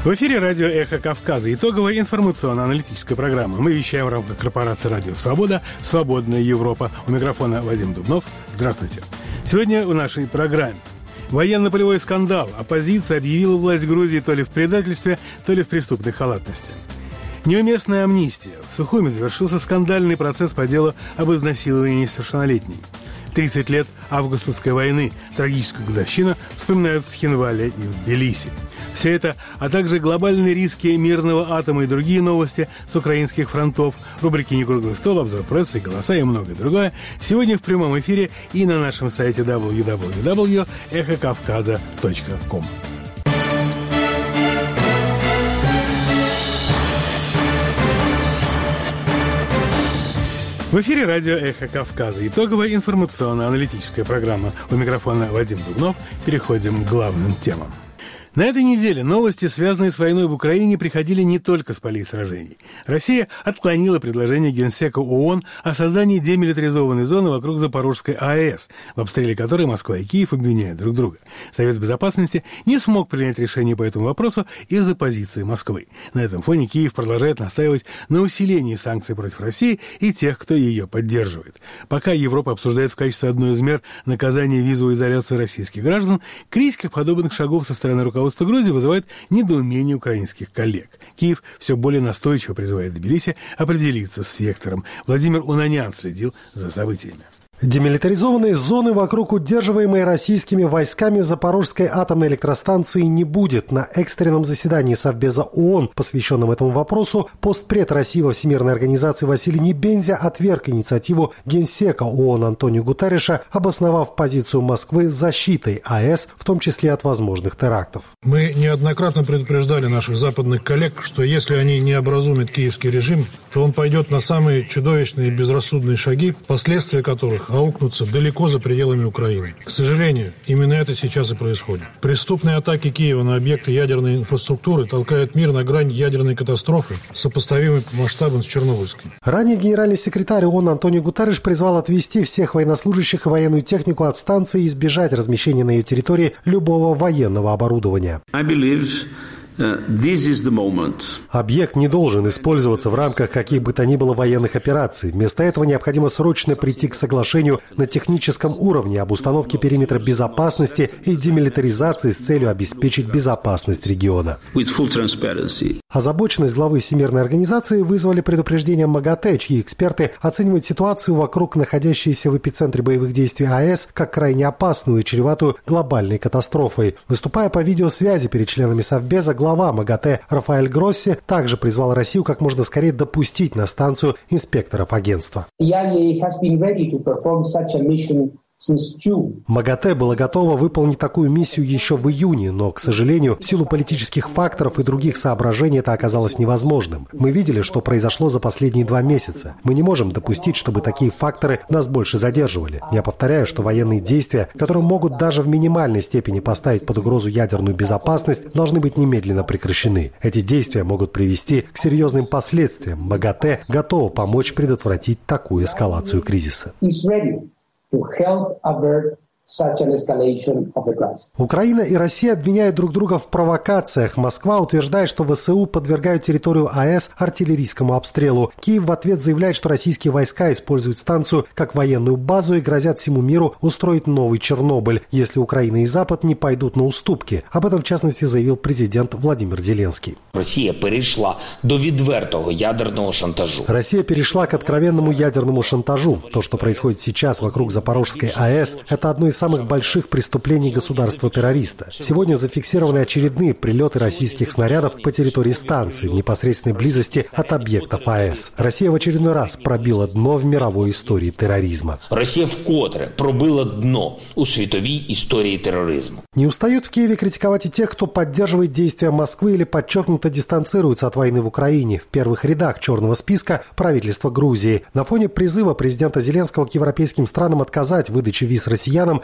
В эфире радио «Эхо Кавказа». Итоговая информационно-аналитическая программа. Мы вещаем в рамках корпорации «Радио Свобода», «Свободная Европа». У микрофона Вадим Дубнов. Здравствуйте. Сегодня в нашей программе военно-полевой скандал. Оппозиция объявила власть Грузии то ли в предательстве, то ли в преступной халатности. Неуместная амнистия. В Сухуми завершился скандальный процесс по делу об изнасиловании несовершеннолетней. 30 лет августовской войны, трагическую годовщину, вспоминают в Цхинвале и в Тбилиси. Все это, а также глобальные риски мирного атома и другие новости с украинских фронтов, рубрики «Не круглый стол», обзор прессы, голоса и многое другое сегодня в прямом эфире и на нашем сайте www.echokavkaza.com. В эфире радио «Эхо Кавказа». Итоговая информационно-аналитическая программа. У микрофона Вадим Дубнов. Переходим к главным темам. На этой неделе новости, связанные с войной в Украине, приходили не только с полей сражений. Россия отклонила предложение Генсека ООН о создании демилитаризованной зоны вокруг Запорожской АЭС, в обстреле которой Москва и Киев обвиняют друг друга. Совет Безопасности не смог принять решение по этому вопросу из-за позиции Москвы. На этом фоне Киев продолжает настаивать на усилении санкций против России и тех, кто ее поддерживает. Пока Европа обсуждает в качестве одной из мер наказания визовой изоляции российских граждан, критика подобных шагов со стороны руководства Грузии вызывает недоумение украинских коллег. Киев все более настойчиво призывает Тбилиси определиться с вектором. Владимир Унанян следил за событиями. Демилитаризованной зоны вокруг удерживаемой российскими войсками Запорожской атомной электростанции не будет. На экстренном заседании Совбеза ООН, посвященном этому вопросу, постпред России во Всемирной организации Василий Небензя отверг инициативу Генсека ООН Антонио Гутерриша, обосновав позицию Москвы защитой АЭС, в том числе от возможных терактов. Мы неоднократно предупреждали наших западных коллег, что если они не образумят киевский режим, то он пойдет на самые чудовищные и безрассудные шаги, последствия которых аукнутся далеко за пределами Украины. К сожалению, именно это сейчас и происходит. Преступные атаки Киева на объекты ядерной инфраструктуры толкают мир на грань ядерной катастрофы, сопоставимой по масштабам с Чернобыльской. Ранее генеральный секретарь ООН Антонио Гутерриш призвал отвести всех военнослужащих и военную технику от станции и избежать размещения на ее территории любого военного оборудования. Объект не должен использоваться в рамках каких бы то ни было военных операций. Вместо этого необходимо срочно прийти к соглашению на техническом уровне об установке периметра безопасности и демилитаризации с целью обеспечить безопасность региона. Озабоченность главы Всемирной организации вызвали предупреждение МАГАТЭ, чьи эксперты оценивают ситуацию вокруг находящейся в эпицентре боевых действий АЭС как крайне опасную и чреватую глобальной катастрофой. Выступая по видеосвязи перед членами Совбеза, глава МАГАТЭ Рафаэль Гросси также призвал Россию как можно скорее допустить на станцию инспекторов агентства. МАГАТЭ было готово выполнить такую миссию еще в июне, но, к сожалению, в силу политических факторов и других соображений это оказалось невозможным. Мы видели, что произошло за последние 2 месяца. Мы не можем допустить, чтобы такие факторы нас больше задерживали. Я повторяю, что военные действия, которые могут даже в минимальной степени поставить под угрозу ядерную безопасность, должны быть немедленно прекращены. Эти действия могут привести к серьезным последствиям. МАГАТЭ готово помочь предотвратить такую эскалацию кризиса. To help avert such an escalation of the crisis. Украина и Россия обвиняют друг друга в провокациях. Москва утверждает, что ВСУ подвергают территорию АЭС артиллерийскому обстрелу. Киев в ответ заявляет, что российские войска используют станцию как военную базу и грозят всему миру устроить новый Чернобыль, если Украина и Запад не пойдут на уступки. Об этом, в частности, заявил президент Владимир Зеленский. Россия перешла до відвертого ядерного шантажу. Россия перешла к откровенному ядерному шантажу. То, что происходит сейчас вокруг Запорожской АЭС, это одно из самых больших преступлений государства-террориста. Сегодня зафиксированы очередные прилеты российских снарядов по территории станции в непосредственной близости от объектов АЭС. Россия в очередной раз пробила дно в мировой истории терроризма. Россия вкотре пробила дно у світовій історії терроризма. Не устают в Киеве критиковать и тех, кто поддерживает действия Москвы или подчеркнуто дистанцируется от войны в Украине. В первых рядах черного списка правительства Грузии. На фоне призыва президента Зеленского к европейским странам отказать в выдаче виз россиянам,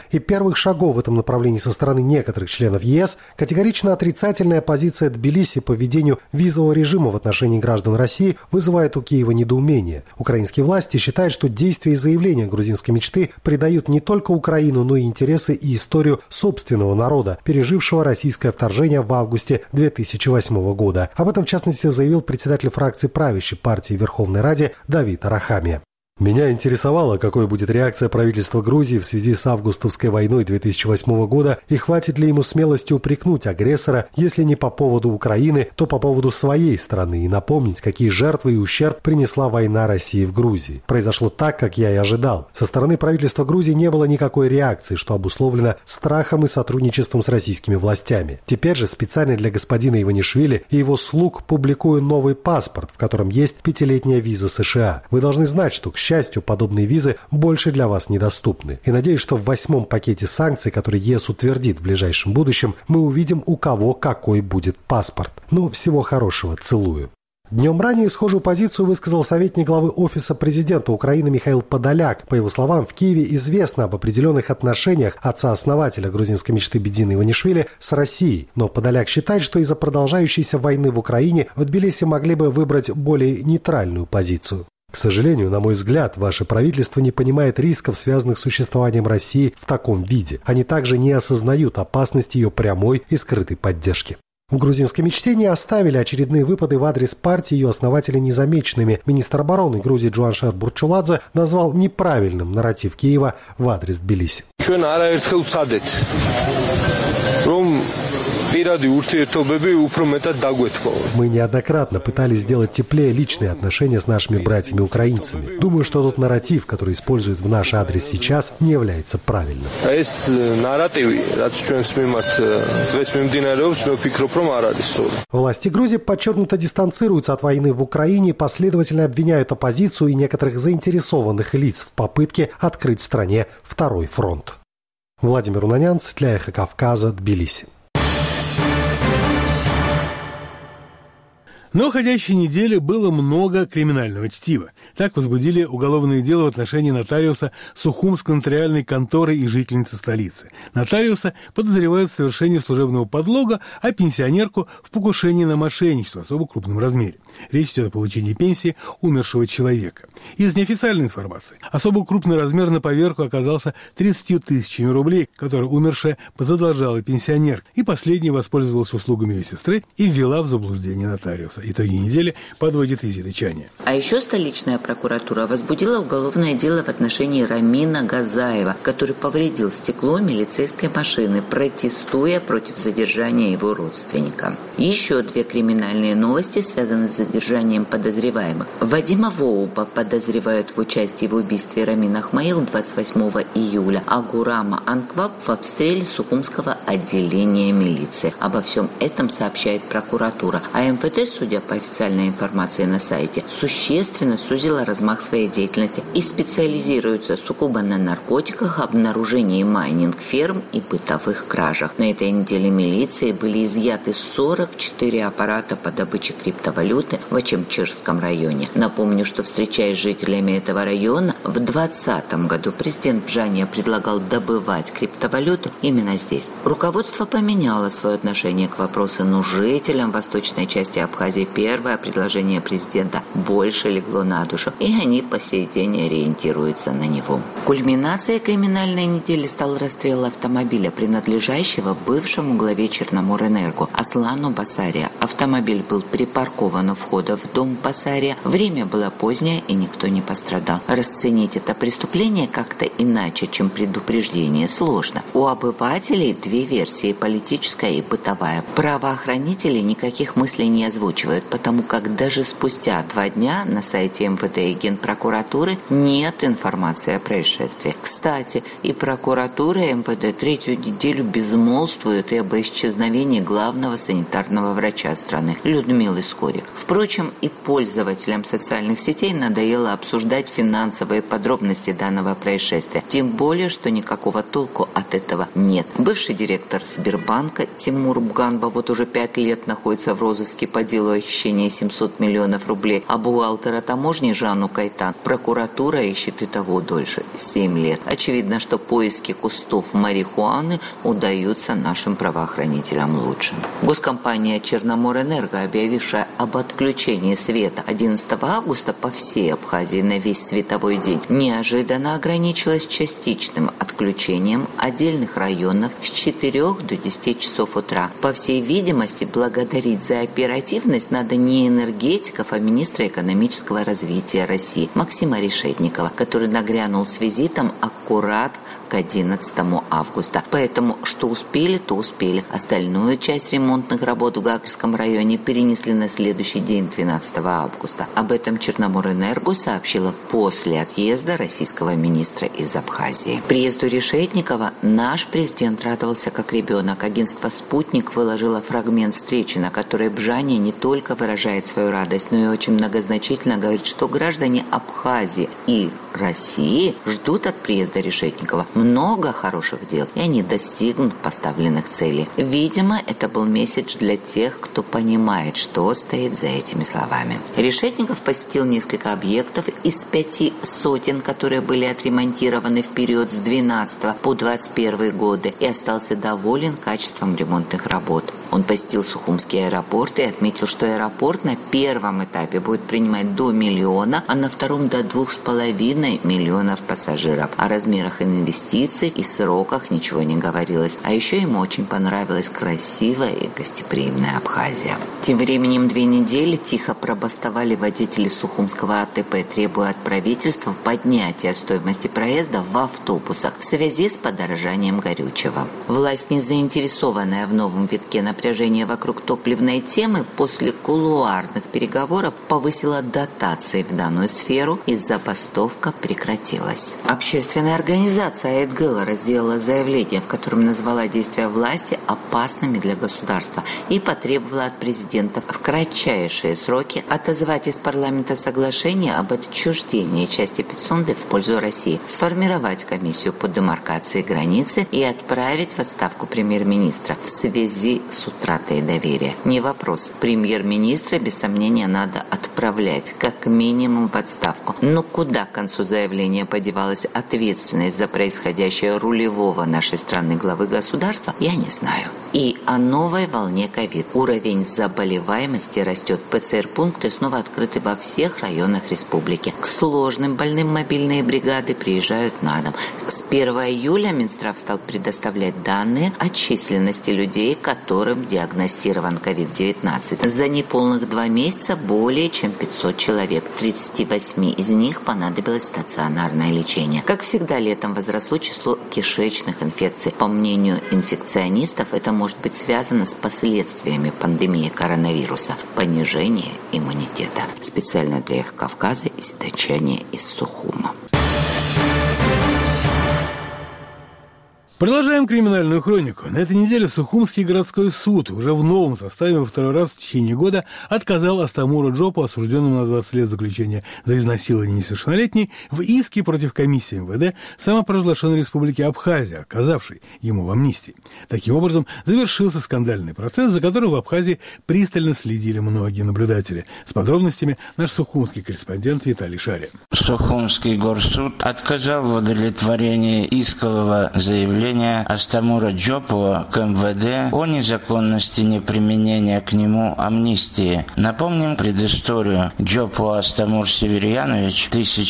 и первых шагов в этом направлении со стороны некоторых членов ЕС, категорично отрицательная позиция Тбилиси по введению визового режима в отношении граждан России вызывает у Киева недоумение. Украинские власти считают, что действия и заявления грузинской мечты предают не только Украину, но и интересы и историю собственного народа, пережившего российское вторжение в августе 2008 года. Об этом, в частности, заявил председатель фракции правящей партии в Верховной Раде Давид Арахамия. Меня интересовало, какой будет реакция правительства Грузии в связи с августовской войной 2008 года и хватит ли ему смелости упрекнуть агрессора, если не по поводу Украины, то по поводу своей страны и напомнить, какие жертвы и ущерб принесла война России в Грузии. Произошло так, как я и ожидал. Со стороны правительства Грузии не было никакой реакции, что обусловлено страхом и сотрудничеством с российскими властями. Теперь же специально для господина Иванишвили и его слуг публикую новый паспорт, в котором есть 5-летняя виза США. Вы должны знать, что, к счастью, подобные визы больше для вас недоступны. И надеюсь, что в 8-м пакете санкций, который ЕС утвердит в ближайшем будущем, мы увидим, у кого какой будет паспорт. Ну, всего хорошего. Целую. Днем ранее схожую позицию высказал советник главы Офиса президента Украины Михаил Подоляк. По его словам, в Киеве известно об определенных отношениях отца-основателя грузинской мечты Бедзина Иванишвили с Россией. Но Подоляк считает, что из-за продолжающейся войны в Украине в Тбилиси могли бы выбрать более нейтральную позицию. К сожалению, на мой взгляд, ваше правительство не понимает рисков, связанных с существованием России в таком виде. Они также не осознают опасности ее прямой и скрытой поддержки. В грузинской мечте не оставили очередные выпады в адрес партии ее основателя незамеченными. Министр обороны Грузии Джуаншер Бурчуладзе назвал неправильным нарратив Киева в адрес Тбилиси. Мы неоднократно пытались сделать теплее личные отношения с нашими братьями-украинцами. Думаю, что тот нарратив, который используют в наш адрес сейчас, не является правильным. Власти Грузии подчеркнуто дистанцируются от войны в Украине и последовательно обвиняют оппозицию и некоторых заинтересованных лиц в попытке открыть в стране второй фронт. Владимир Унанянц для Эхо Кавказа, Тбилиси. На уходящей неделе было много криминального чтива. Так возбудили уголовное дело в отношении нотариуса Сухумской нотариальной конторы и жительницы столицы. Нотариуса подозревают в совершении служебного подлога, а пенсионерку в покушении на мошенничество в особо крупном размере. Речь идет о получении пенсии умершего человека. Из неофициальной информации особо крупный размер на поверку оказался 30 тысячами рублей, которые умершая задолжала пенсионерке, и последняя воспользовалась услугами ее сестры и ввела в заблуждение нотариуса. Итоги недели подводит Изида Чаня. А еще столичная прокуратура возбудила уголовное дело в отношении Рамина Газаева, который повредил стекло милицейской машины, протестуя против задержания его родственника. Еще 2 криминальные новости связаны с задержанием подозреваемых. Вадима Воуба подозревают в участии в убийстве Рамина Ахмаил 28 июля, а Гурама Анкваб в обстреле Сухумского отделения милиции. Обо всем этом сообщает прокуратура, а МВД, судя по официальной информации на сайте, существенно сузила размах своей деятельности и специализируется сугубо на наркотиках, обнаружении майнинг-ферм и бытовых кражах. На этой неделе милиции были изъяты 44 аппарата по добыче криптовалюты в Ачемчирском районе. Напомню, что, встречаясь с жителями этого района, в 2020 году президент Бжания предлагал добывать криптовалюту именно здесь. Руководство поменяло свое отношение к вопросу, но жителям восточной части Абхазии первое предложение президента больше легло на душу, и они по сей день ориентируются на него. Кульминацией криминальной недели стал расстрел автомобиля, принадлежащего бывшему главе Черноморэнерго Аслану Басария. Автомобиль был припаркован у входа в дом Басария. Время было позднее, и никто не пострадал. Расценить это преступление как-то иначе, чем предупреждение, сложно. У обывателей 2 версии – политическая и бытовая. Правоохранители никаких мыслей не озвучивают, потому как даже спустя 2 дня на сайте МВД и Генпрокуратуры нет информации о происшествии. Кстати, и прокуратура, и МВД 3-ю неделю безмолвствуют и об исчезновении главного санитарного врача страны Людмилы Скорик. Впрочем, и пользователям социальных сетей надоело обсуждать финансовые подробности данного происшествия. Тем более, что никакого толку от этого нет. Бывший директор директор Сбербанка Тимур Буганба вот уже 5 лет находится в розыске по делу о хищении 700 миллионов рублей, а бухгалтера таможни Жанну Кайтан прокуратура ищет и того дольше – 7 лет. Очевидно, что поиски кустов марихуаны удаются нашим правоохранителям лучше. Госкомпания «Черноморэнерго», объявившая об отключении света 11 августа по всей Абхазии на весь световой день, неожиданно ограничилась частичным отключением отдельных районов с 4 до 10 часов утра. По всей видимости, благодарить за оперативность надо не энергетиков, а министра экономического развития России Максима Решетникова, который нагрянул с визитом аккурат к 11 августа. Поэтому, что успели, то успели. Остальную часть ремонтных работ в Гагарском районе перенесли на следующий день, 12 августа. Об этом Черноморэнерго сообщила после отъезда российского министра из Абхазии. Приезду Решетникова наш президент радовался как ребенок. Агентство «Спутник» выложило фрагмент встречи, на которой Бжания не только выражает свою радость, но и очень многозначительно говорит, что граждане Абхазии и России ждут от приезда Решетникова много хороших дел, и они достигнут поставленных целей. Видимо, это был месседж для тех, кто понимает, что стоит за этими словами. Решетников посетил несколько объектов из 5 сотен, которые были отремонтированы в период с 12 по 21 годы, и остался доволен качеством ремонтных работ. Он посетил Сухумский аэропорт и отметил, что аэропорт на первом этапе будет принимать до 1 миллиона, а на втором до 2,5 миллионов пассажиров. О размерах инвестиций и сроках ничего не говорилось. А еще ему очень понравилась красивая и гостеприимная Абхазия. Тем временем 2 недели тихо пробастовали водители Сухумского АТП, требуя от правительства поднятия стоимости проезда в автобусах в связи с подорожанием горючего. Власть, не заинтересованная в новом витке напряжения вокруг топливной темы, после кулуарных переговоров повысила дотации в данную сферу, и забастовка прекратилась. Общественная организация Айд Геллера сделала заявление, в котором назвала действия власти опасными для государства и потребовала от президента в кратчайшие сроки отозвать из парламента соглашение об отчуждении части Пицунды в пользу России, сформировать комиссию по демаркации границы и отправить в отставку премьер-министра в связи с утратой доверия. Не вопрос. Премьер-министра, без сомнения, надо отправлять как минимум в отставку. Но куда к концу заявления подевалась ответственность за происходящее рулевого нашей страны главы государства, я не знаю. И о новой волне ковид. Уровень заболеваемости растет. ПЦР-пункты снова открыты во всех районах республики. К сложным больным мобильные бригады приезжают на дом. С 1 июля Минздрав стал предоставлять данные о численности людей, которым диагностирован COVID-19. За неполных 2 месяца более чем 500 человек. 38 из них понадобилось стационарное лечение. Как всегда, летом возросло число кишечных инфекций. По мнению инфекционистов, это может быть связано с последствиями пандемии коронавируса. Понижение иммунитета. Специально для Эхо Кавказа датчане из Сухума. Продолжаем криминальную хронику. На этой неделе Сухумский городской суд уже в новом составе во 2-й раз в течение года отказал Астамуру Джопу, осужденному на 20 лет заключения за изнасилование несовершеннолетней, в иске против комиссии МВД самопровозглашенной республики Абхазия, отказавшей ему в амнистии. Таким образом, завершился скандальный процесс, за которым в Абхазии пристально следили многие наблюдатели. С подробностями наш сухумский корреспондент Виталий Шария. Сухумский горсуд отказал в удовлетворении искового заявления Астамура Джопова к МВД о незаконности неприменения к нему амнистии. Напомним предысторию. Джопу Астамур Северьянович,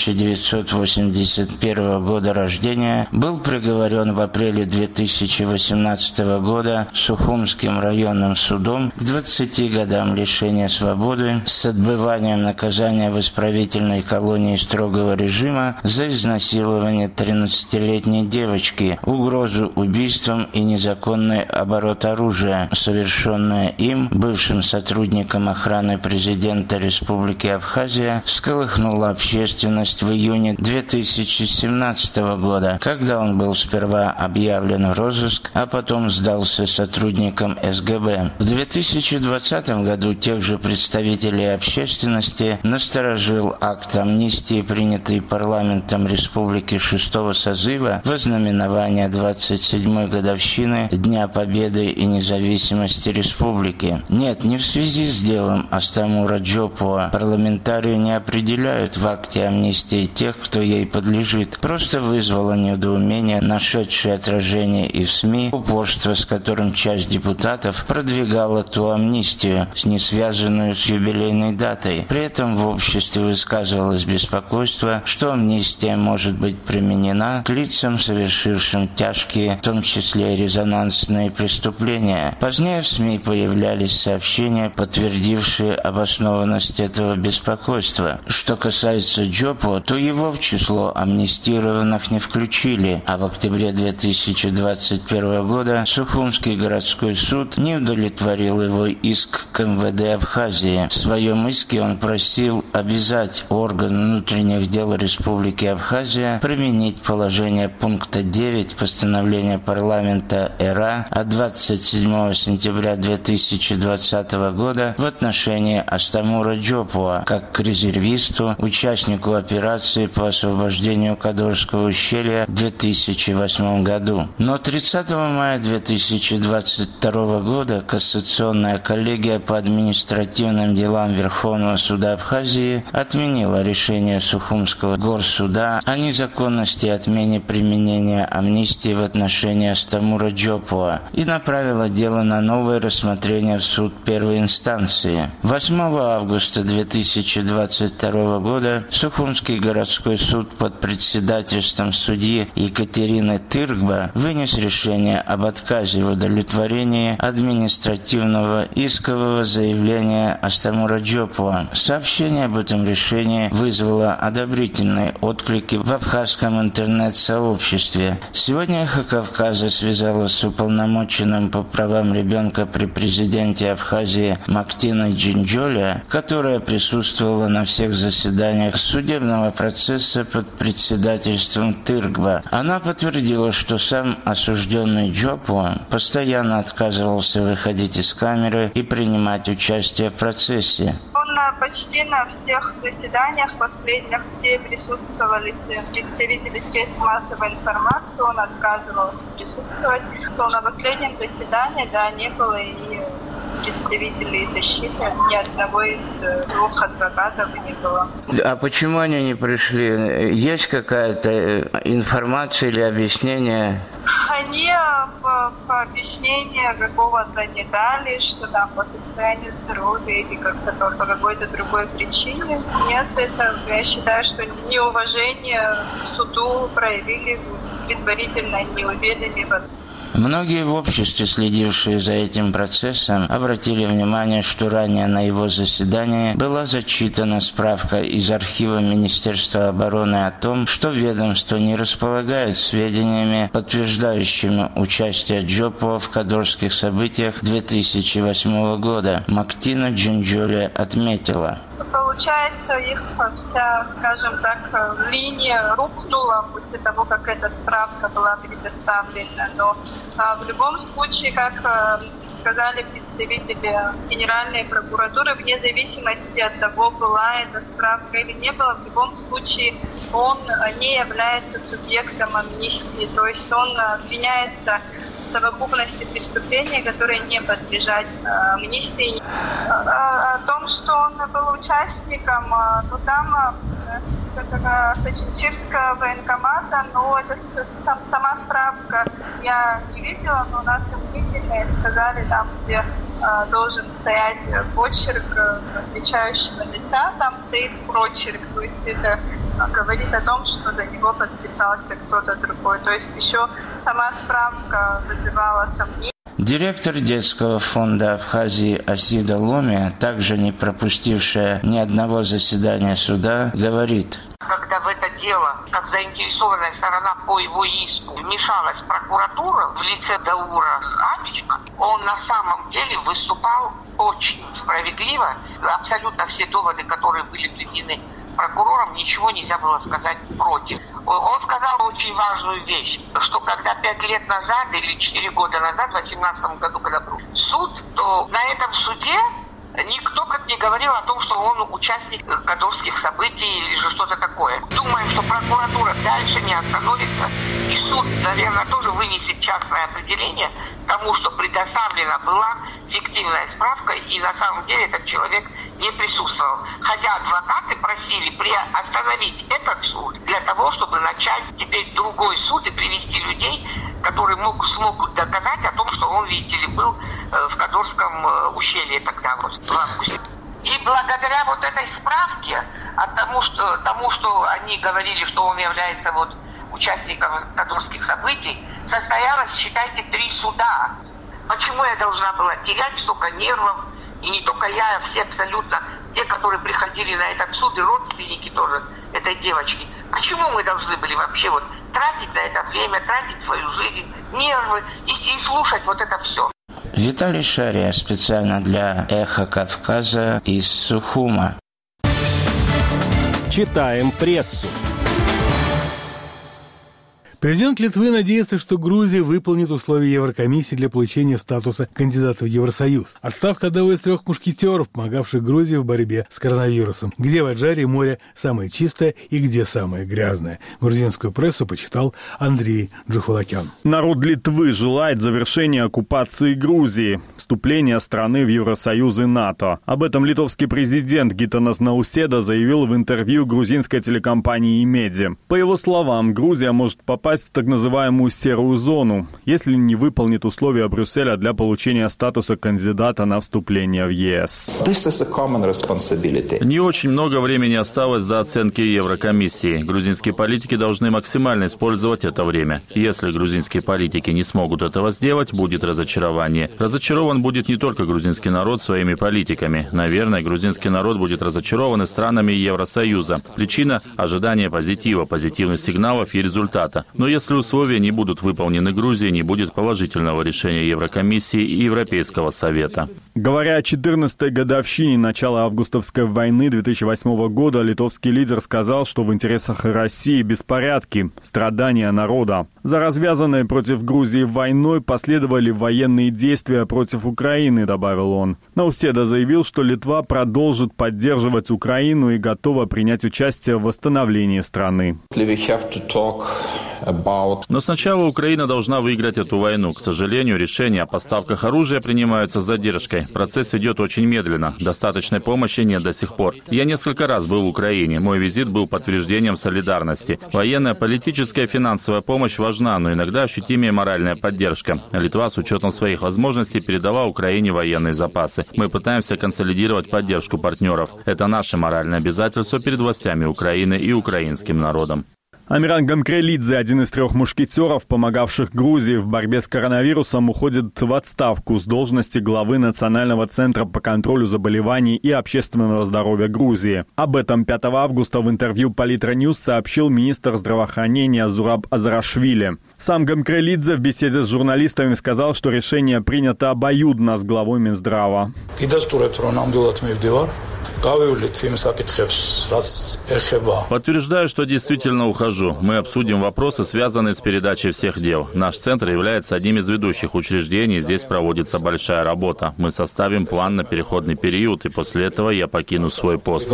1981 года рождения, был приговорен в апреле 2018 года Сухумским районным судом к 20 годам лишения свободы с отбыванием наказания в исправительной колонии строгого режима за изнасилование 13-летней девочки, угрозу убийством и незаконный оборот оружия, совершенное им, бывшим сотрудником охраны президента Республики Абхазия, всколыхнуло общественность в июне 2017 года, когда он был сперва объявлен в розыск, а потом сдался сотрудникам СГБ. В 2020 году тех же представителей общественности насторожил акт амнистии, принятый парламентом Республики 6-го созыва во знаменование 27-й годовщины Дня Победы и независимости республики. Нет, не в связи с делом Астамура Джопуа парламентарии не определяют в акте амнистии тех, кто ей подлежит. Просто вызвало недоумение, нашедшее отражение и в СМИ, упорство, с которым часть депутатов продвигала ту амнистию, не связанную с юбилейной датой. При этом в обществе высказывалось беспокойство, что амнистия может быть применена к лицам, совершившим тяжкие, в том числе резонансные преступления. Позднее в СМИ появлялись сообщения, подтвердившие обоснованность этого беспокойства. Что касается Джопуа, то его в число амнистированных не включили, а в октябре 2021 года Сухумский городской суд не удовлетворил его иск к МВД Абхазии. В своем иске он просил обязать орган внутренних дел Республики Абхазия применить положение пункта 9 постановления парламента ЭРА от 27 сентября 2020 года в отношении Астамура Джопуа как к резервисту, участнику операции по освобождению Кадорского ущелья в 2008 году. Но 30 мая 2022 года Кассационная коллегия по административным делам Верховного суда Абхазии отменила решение Сухумского горсуда о незаконности и отмене применения амнистии в отношении Астамура Джопуа и направила дело на новое рассмотрение в суд первой инстанции. 8 августа 2022 года Сухумский городской суд под председательством судьи Екатерины Тыргба вынес решение об отказе в удовлетворении административного искового заявления Астамура Джопуа. Сообщение об этом решении вызвало одобрительные отклики в абхазском интернет-сообществе. Сегодня «Эхо Кавказа» связалась с уполномоченным по правам ребенка при президенте Абхазии Мактиной Джинджоле, которая присутствовала на всех заседаниях судебного процесса под председательством Тыргба. Она подтвердила, что сам осужденный Джопуа постоянно отказывался выходить из камеры и принимать участие в процессе. Почти на всех заседаниях последних, где присутствовали представители средств массовой информации, он отказывался присутствовать. То на последнем заседании, не было и представителей защиты, ни одного из двух адвокатов не было. А почему они не пришли? Есть какая-то информация или объяснение? Они по объяснению какого-то не дали, что там по состоянию здоровья или как-то по какой-то другой причине. Нет, это, я считаю, что неуважение к суду проявили предварительно, не уведомив. Многие в обществе, следившие за этим процессом, обратили внимание, что ранее на его заседании была зачитана справка из архива Министерства обороны о том, что ведомство не располагает сведениями, подтверждающими участие Джопуа в кадорских событиях 2008 года. Мактина Джинджоле отметила. Получается, их вся, скажем так, линия рухнула после того, как эта справка была предоставлена. Но в любом случае, как сказали представители Генеральной прокуратуры, вне зависимости от того, была эта справка или не была, в любом случае он не является субъектом амнистии. То есть он обвиняется в совокупности преступлений, которые не подлежат амнистии. О том, что он был участником, то там Сочинчирского военкомата, но это сама справка я не видела, но у нас обвинительные сказали, там, где должен стоять почерк отвечающего лица, там стоит прочерк, то есть это говорит о том, что за него подписался кто-то другой. То есть еще сама справка вызывала сомнения. Директор детского фонда Абхазии Асида Ломия, также не пропустившая ни одного заседания суда, говорит: когда в это дело, как заинтересованная сторона по его иску, вмешалась прокуратура в лице Даура Абичка, он на самом деле выступал очень справедливо. Абсолютно все доводы, которые были приведены прокурором, ничего нельзя было сказать против. Он сказал очень важную вещь, что когда 5 лет назад или 4 года назад, в 2018 году, когда был суд, то на этом суде Никто как не говорил о том, что он участник кадурских событий или же что-то такое. Думаем, что прокуратура дальше не остановится, и суд, наверное, тоже вынесет частное определение тому, что предоставлена была фиктивная справка, и на самом деле этот человек не присутствовал. Хотя адвокаты просили остановить этот суд для того, чтобы начать теперь другой суд и привести людей, которые смогут доказать о том, что он, видите ли, был в Кадурском ущелье тогда, вот, в августе. И благодаря вот этой справке, тому, что они говорили, что он является вот участником Кадурских событий, состоялось, считайте, 3 суда. Почему я должна была терять столько нервов? И не только я, а все абсолютно, те, которые приходили на этот суд, и родственники тоже этой девочки. Почему мы должны были вообще вот тратить на это время, тратить свою жизнь, нервы и слушать вот это все? Виталий Шария специально для «Эхо Кавказа» из Сухума. Читаем прессу. Президент Литвы надеется, что Грузия выполнит условия Еврокомиссии для получения статуса кандидата в Евросоюз. Отставка одного из 3 мушкетеров, помогавших Грузии в борьбе с коронавирусом. Где в Аджаре море самое чистое и где самое грязное. Грузинскую прессу почитал Андрей Джухулакян. Народ Литвы желает завершения оккупации Грузии, вступления страны в Евросоюз и НАТО. Об этом литовский президент Гитанас Науседа заявил в интервью грузинской телекомпании «Имеди». По его словам, Грузия может попасть в так называемую серую зону, если не выполнит условия Брюсселя для получения статуса кандидата на вступление в ЕС. Не очень много времени осталось до оценки Еврокомиссии. Грузинские политики должны максимально использовать это время. Если грузинские политики не смогут этого сделать, будет разочарование. Разочарован будет не только грузинский народ своими политиками. Наверное, грузинский народ будет разочарован и странами Евросоюза. Причина – ожидание позитива, позитивных сигналов и результата. Но если условия не будут выполнены Грузией, не будет положительного решения Еврокомиссии и Европейского Совета. Говоря о 14-й годовщине начала августовской войны 2008 года, литовский лидер сказал, что в интересах России беспорядки, страдания народа. За развязанной против Грузии войной последовали военные действия против Украины, добавил он. Науседа заявил, что Литва продолжит поддерживать Украину и готова принять участие в восстановлении страны. Но сначала Украина должна выиграть эту войну. К сожалению, решения о поставках оружия принимаются с задержкой. Процесс идет очень медленно. Достаточной помощи нет до сих пор. Я несколько раз был в Украине. Мой визит был подтверждением солидарности. Военная, политическая, финансовая помощь важна, но иногда ощутимее моральная поддержка. Литва с учетом своих возможностей передала Украине военные запасы. Мы пытаемся консолидировать поддержку партнеров. Это наше моральное обязательство перед властями Украины и украинским народом. Амиран Гамкрелидзе, один из 3 мушкетеров, помогавших Грузии в борьбе с коронавирусом, уходит в отставку с должности главы Национального центра по контролю заболеваний и общественного здоровья Грузии. Об этом 5 августа в интервью Политра Ньюс сообщил министр здравоохранения Зураб Азарашвили. Сам Гамкрелидзе в беседе с журналистами сказал, что решение принято обоюдно с главой Минздрава. Подтверждаю, что действительно ухожу. Мы обсудим вопросы, связанные с передачей всех дел. Наш центр является одним из ведущих учреждений, здесь проводится большая работа. Мы составим план на переходный период, и после этого я покину свой пост.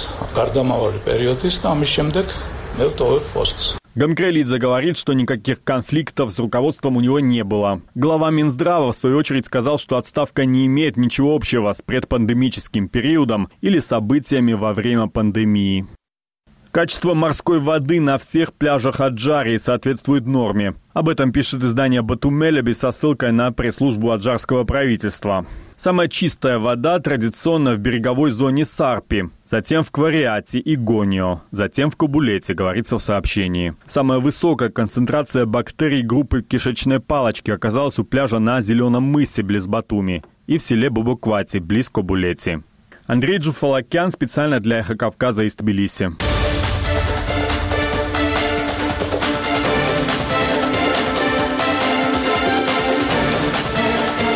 Гамкрелидзе говорит, что никаких конфликтов с руководством у него не было. Глава Минздрава, в свою очередь, сказал, что отставка не имеет ничего общего с предпандемическим периодом или событиями во время пандемии. Качество морской воды на всех пляжах Аджарии соответствует норме. Об этом пишет издание Батумелеби со ссылкой на пресс-службу аджарского правительства. Самая чистая вода традиционно в береговой зоне Сарпи, затем в Квариате и Гонио, затем в Кабулете, говорится в сообщении. Самая высокая концентрация бактерий группы кишечной палочки оказалась у пляжа на Зеленом мысе близ Батуми и в селе Бубуквати близ Кабулети. Андрей Джухулакян специально для «Эхо Кавказа» из Тбилиси.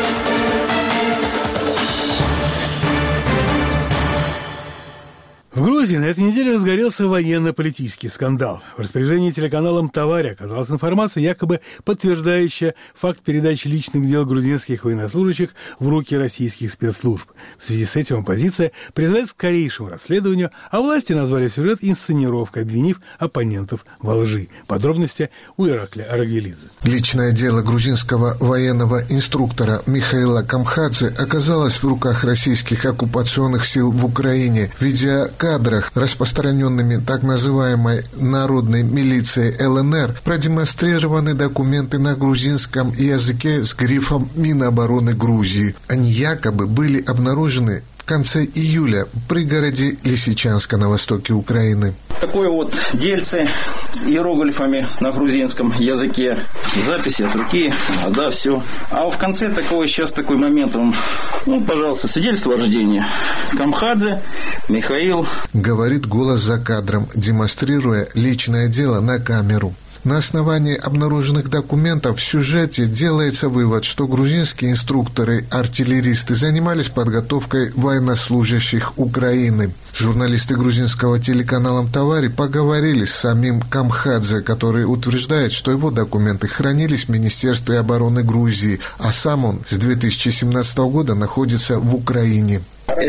В Грузии на этой неделе разгорелся военно-политический скандал. В распоряжении телеканалом «Таварь» оказалась информация, якобы подтверждающая факт передачи личных дел грузинских военнослужащих в руки российских спецслужб. В связи с этим оппозиция призывает к скорейшему расследованию, а власти назвали сюжет инсценировкой, обвинив оппонентов во лжи. Подробности у Иракля Арагвелидзе. Личное дело грузинского военного инструктора Михаила Камхадзе оказалось в руках российских оккупационных сил в Украине. В видеокадрах, распространенными так называемой народной милицией ЛНР, продемонстрированы документы на грузинском языке с грифом Минобороны Грузии. Они якобы были обнаружены в конце июля в пригороде Лисичанска на востоке Украины. Такое вот дельце с иероглифами на грузинском языке, записи от руки, да, все. А в конце сейчас такой момент, пожалуйста, свидетельство о рождении. Камхадзе Михаил. Говорит голос за кадром, демонстрируя личное дело на камеру. На основании обнаруженных документов в сюжете делается вывод, что грузинские инструкторы-артиллеристы занимались подготовкой военнослужащих Украины. Журналисты грузинского телеканала «Таварь» поговорили с самим Камхадзе, который утверждает, что его документы хранились в Министерстве обороны Грузии, а сам он с 2017 года находится в Украине.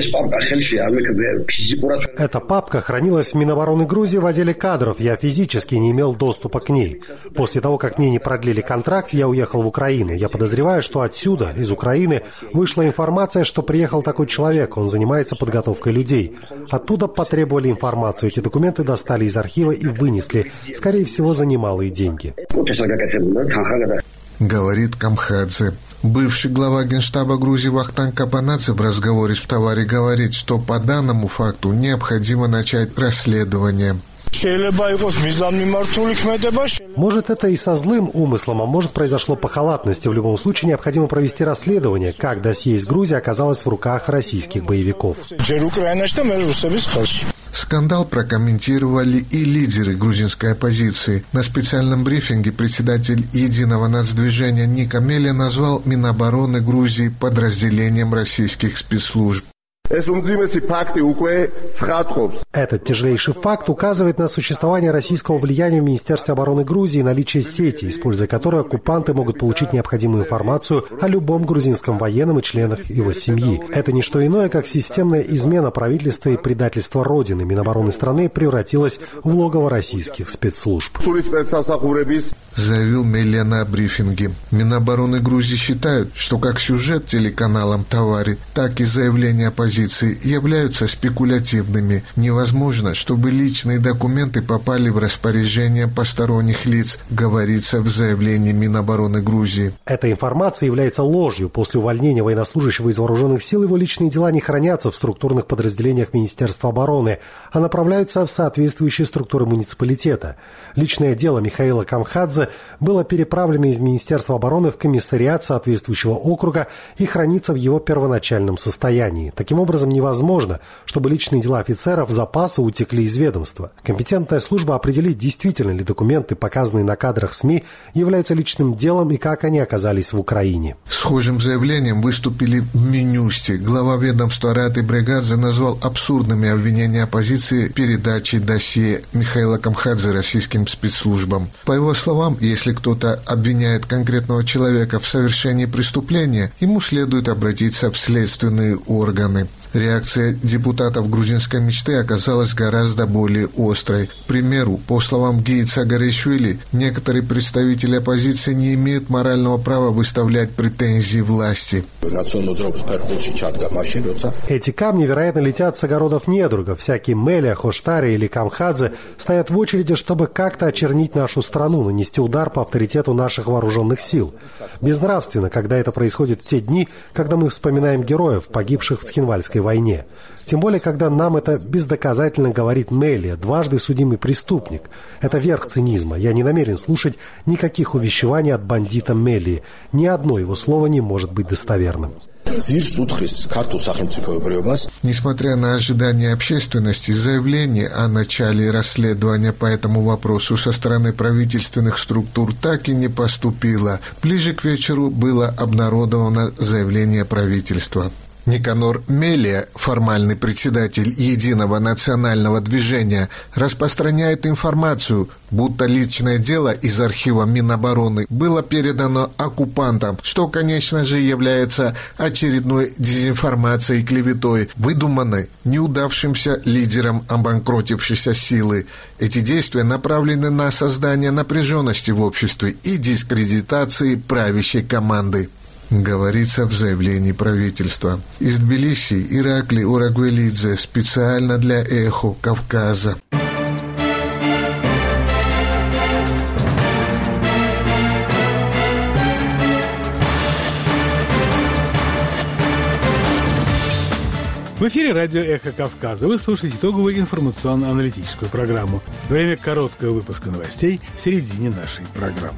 Эта папка хранилась в Минобороны Грузии в отделе кадров. Я физически не имел доступа к ней. После того, как мне не продлили контракт, я уехал в Украину. Я подозреваю, что отсюда, из Украины, вышла информация, что приехал такой человек. Он занимается подготовкой людей. Оттуда потребовали информацию. Эти документы достали из архива и вынесли, скорее всего, за немалые деньги. Говорит Камхадзе. Бывший глава Генштаба Грузии Вахтанг Капанадзе в разговоре с «Таварь» говорит, что по данному факту необходимо начать расследование. Может, это и со злым умыслом, а может, произошло по халатности. В любом случае, необходимо провести расследование, как досье из Грузии оказалось в руках российских боевиков. Скандал прокомментировали и лидеры грузинской оппозиции. На специальном брифинге председатель Единого нацдвижения Ник Амелия назвал Минобороны Грузии подразделением российских спецслужб. Этот тяжелейший факт указывает на существование российского влияния в Министерстве обороны Грузии и наличие сети, используя которую оккупанты могут получить необходимую информацию о любом грузинском военном и членах его семьи. Это не что иное, как системная измена правительства и предательство Родины. Минобороны страны превратилась в логово российских спецслужб. Заявил Мелия на брифинге. Минобороны Грузии считают, что как сюжет телеканалам «Таварь», так и заявления оппозиции являются спекулятивными. Невозможно, чтобы личные документы попали в распоряжение посторонних лиц, говорится в заявлении Минобороны Грузии. Эта информация является ложью. После увольнения военнослужащего из вооруженных сил его личные дела не хранятся в структурных подразделениях Министерства обороны, а направляются в соответствующие структуры муниципалитета. Личное дело Михаила Камхадзе было переправлено из Министерства обороны в комиссариат соответствующего округа и хранится в его первоначальном состоянии. Таким образом, невозможно, чтобы личные дела офицеров запаса утекли из ведомства. Компетентная служба определит, действительно ли документы, показанные на кадрах СМИ, являются личным делом и как они оказались в Украине. Схожим заявлением выступили в Минюсте. Глава ведомства Раты Бригадзе назвал абсурдными обвинения оппозиции в передаче досье Михаила Камхадзе российским спецслужбам. По его словам, если кто-то обвиняет конкретного человека в совершении преступления, ему следует обратиться в следственные органы. Реакция депутатов грузинской мечты оказалась гораздо более острой. К примеру, по словам Гии Цагаришвили, некоторые представители оппозиции не имеют морального права выставлять претензии власти. Эти камни, вероятно, летят с огородов недругов. Всякие Мелия, Хоштари или Камхадзе стоят в очереди, чтобы как-то очернить нашу страну, нанести удар по авторитету наших вооруженных сил. Безнравственно, когда это происходит в те дни, когда мы вспоминаем героев, погибших в Цхинвальской войне. Тем более, когда нам это бездоказательно говорит Мелия, дважды судимый преступник. Это верх цинизма. Я не намерен слушать никаких увещеваний от бандита Мелии. Ни одно его слово не может быть достоверным. Несмотря на ожидания общественности, заявление о начале расследования по этому вопросу со стороны правительственных структур так и не поступило. Ближе к вечеру было обнародовано заявление правительства. Никанор Мелия, формальный председатель Единого национального движения, распространяет информацию, будто личное дело из архива Минобороны было передано оккупантам, что, конечно же, является очередной дезинформацией и клеветой, выдуманной неудавшимся лидером обанкротившейся силы. Эти действия направлены на создание напряженности в обществе и дискредитации правящей команды, говорится в заявлении правительства. Из Тбилиси Иракли Урагвелидзе специально для «Эхо Кавказа». В эфире радио «Эхо Кавказа». Вы слушаете итоговую информационно-аналитическую программу. Время короткого выпуска новостей в середине нашей программы.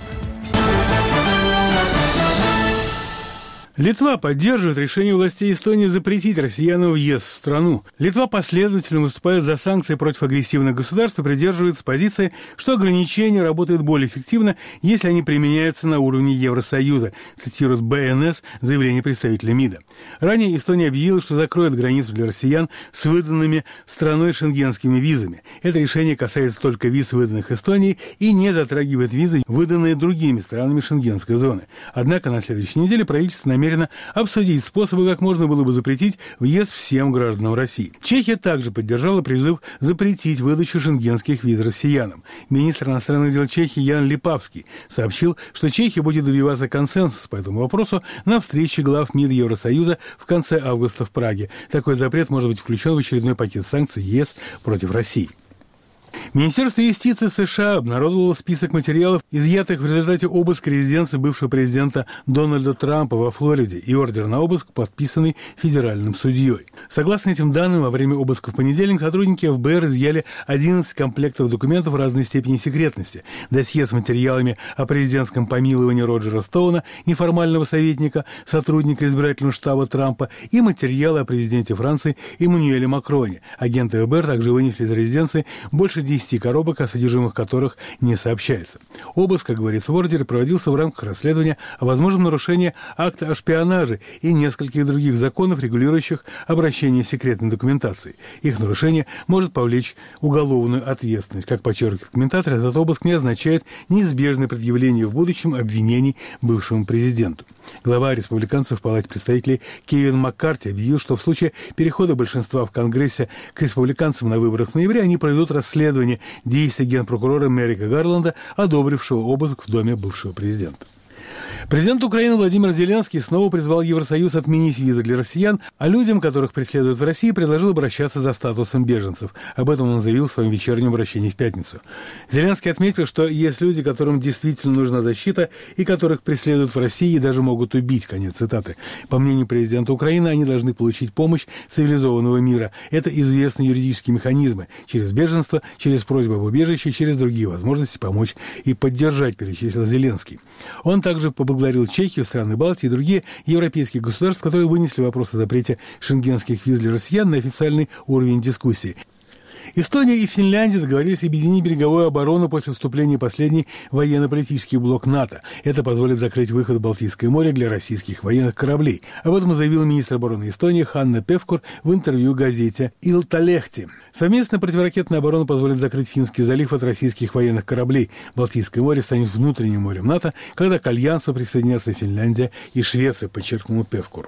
Литва поддерживает решение властей Эстонии запретить россиянам въезд в страну. Литва последовательно выступает за санкции против агрессивных государств и придерживается позиции, что ограничения работают более эффективно, если они применяются на уровне Евросоюза, цитирует БНС заявление представителя МИДа. Ранее Эстония объявила, что закроет границу для россиян с выданными страной шенгенскими визами. Это решение касается только виз, выданных Эстонией, и не затрагивает визы, выданные другими странами шенгенской зоны. Однако на следующей неделе правительство намерено обсудить способы, как можно было бы запретить въезд всем гражданам России. Чехия также поддержала призыв запретить выдачу шенгенских виз россиянам. Министр иностранных дел Чехии Ян Липавский сообщил, что Чехия будет добиваться консенсуса по этому вопросу на встрече глав МИД Евросоюза в конце августа в Праге. Такой запрет может быть включен в очередной пакет санкций ЕС против России. Министерство юстиции США обнародовало список материалов, изъятых в результате обыска резиденции бывшего президента Дональда Трампа во Флориде, и ордер на обыск, подписанный федеральным судьей. Согласно этим данным, во время обыска в понедельник сотрудники ФБР изъяли 11 комплектов документов разной степени секретности, досье с материалами о президентском помиловании Роджера Стоуна, неформального советника, сотрудника избирательного штаба Трампа, и материалы о президенте Франции Эммануэле Макроне. Агенты ФБР также вынесли из резиденции больше 10 коробок, о содержимых которых не сообщается. Обыск, как говорится в ордере, проводился в рамках расследования о возможном нарушении акта о шпионаже и нескольких других законов, регулирующих обращение с секретной документацией. Их нарушение может повлечь уголовную ответственность. Как подчеркивает комментатор, этот обыск не означает неизбежное предъявление в будущем обвинений бывшему президенту. Глава республиканцев в Палате представителей Кевин Маккарти объявил, что в случае перехода большинства в Конгрессе к республиканцам на выборах в ноябре они проведут расследование действий генпрокурора Мерика Гарланда, одобрившего обыск в доме бывшего президента. Президент Украины Владимир Зеленский снова призвал Евросоюз отменить визы для россиян, а людям, которых преследуют в России, предложил обращаться за статусом беженцев. Об этом он заявил в своем вечернем обращении в пятницу. Зеленский отметил, что есть люди, которым действительно нужна защита и которых преследуют в России и даже могут убить. Конец цитаты. По мнению президента Украины, они должны получить помощь цивилизованного мира. Это известные юридические механизмы. Через беженство, через просьбу об убежище, через другие возможности помочь и поддержать, перечислил Зеленский. Он также поблагодарил Чехию, страны Балтии и другие европейские государства, которые вынесли вопрос о запрете шенгенских виз для россиян на официальный уровень дискуссии. Эстония и Финляндия договорились объединить береговую оборону после вступления последней в военно-политический блок НАТО. Это позволит закрыть выход в Балтийское море для российских военных кораблей. Об этом заявил министр обороны Эстонии Ханна Певкур в интервью газете «Илталехти». Совместная противоракетная оборона позволит закрыть Финский залив от российских военных кораблей. Балтийское море станет внутренним морем НАТО, когда к альянсу присоединятся Финляндия и Швеция, подчеркнул Певкур.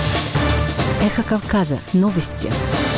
Эхо Кавказа. Новости.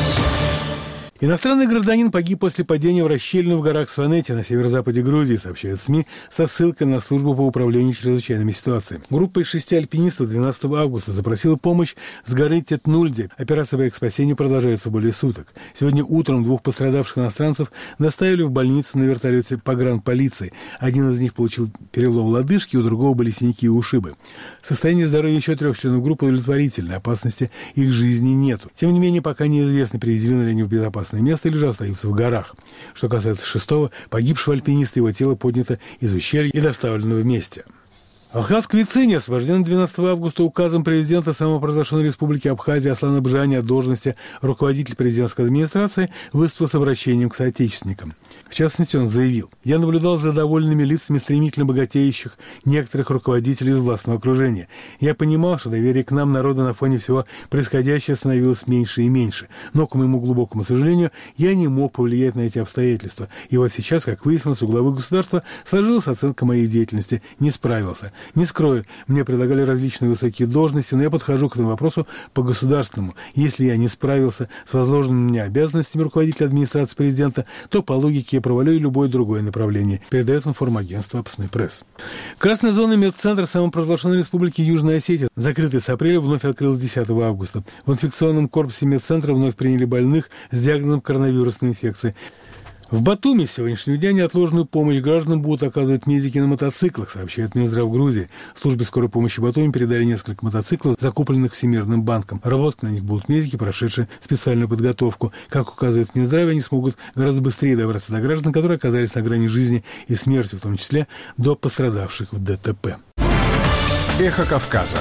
Иностранный гражданин погиб после падения в расщелину в горах Сванети на северо-западе Грузии, сообщают СМИ со ссылкой на службу по управлению чрезвычайными ситуациями. Группа из 6 альпинистов 12 августа запросила помощь с горы Тетнульди. Операция по их спасению продолжается более суток. Сегодня утром 2 пострадавших иностранцев доставили в больницу на вертолете погранполиции. Один из них получил перелом лодыжки, у другого были синяки и ушибы. Состояние здоровья еще 3 членов группы удовлетворительное, опасности их жизни нету. Тем не менее, пока неизвестно, приведены ли они в безопасность место или же остаются в горах. Что касается 6-го, погибшего альпиниста, его тело поднято из ущелья и доставлено вместе. Алхаз Квицини освобожден 12 августа указом президента самопровозглашенной республики Абхазия Аслана Бжани от должности руководителя президентской администрации, выступил с обращением к соотечественникам. В частности, он заявил: «Я наблюдал за довольными лицами стремительно богатеющих некоторых руководителей из властного окружения. Я понимал, что доверие к нам, народа, на фоне всего происходящего становилось меньше и меньше. Но, к моему глубокому сожалению, я не мог повлиять на эти обстоятельства. И вот сейчас, как выяснилось, у главы государства сложилась оценка моей деятельности. Не справился. Не скрою, мне предлагали различные высокие должности, но я подхожу к этому вопросу по-государственному. Если я не справился с возложенными на меня обязанностями руководителя администрации президента, то по логике я провалю и любое другое направление», передает информагентство «Апсны Пресс». Красная зона медцентра самопровозглашенной республики Южная Осетия, закрытый с апреля, вновь открылась 10 августа. В инфекционном корпусе медцентра вновь приняли больных с диагнозом коронавирусной инфекции. В Батуми с сегодняшнего дня неотложную помощь гражданам будут оказывать медики на мотоциклах, сообщает Минздрав Грузии. Службе скорой помощи Батуми передали несколько мотоциклов, закупленных Всемирным банком. Работать на них будут медики, прошедшие специальную подготовку. Как указывает в Минздраве, они смогут гораздо быстрее добраться до граждан, которые оказались на грани жизни и смерти, в том числе до пострадавших в ДТП. Эхо Кавказа.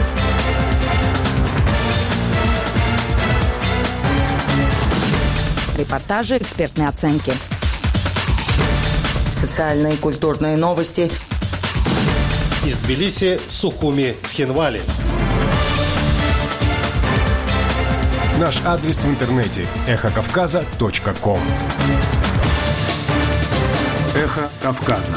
Репортажи, экспертные оценки. Социальные и культурные новости. Из Тбилиси, Сухуми, Цхинвали. Наш адрес в интернете – эхокавказа.ком. Эхо Кавказа.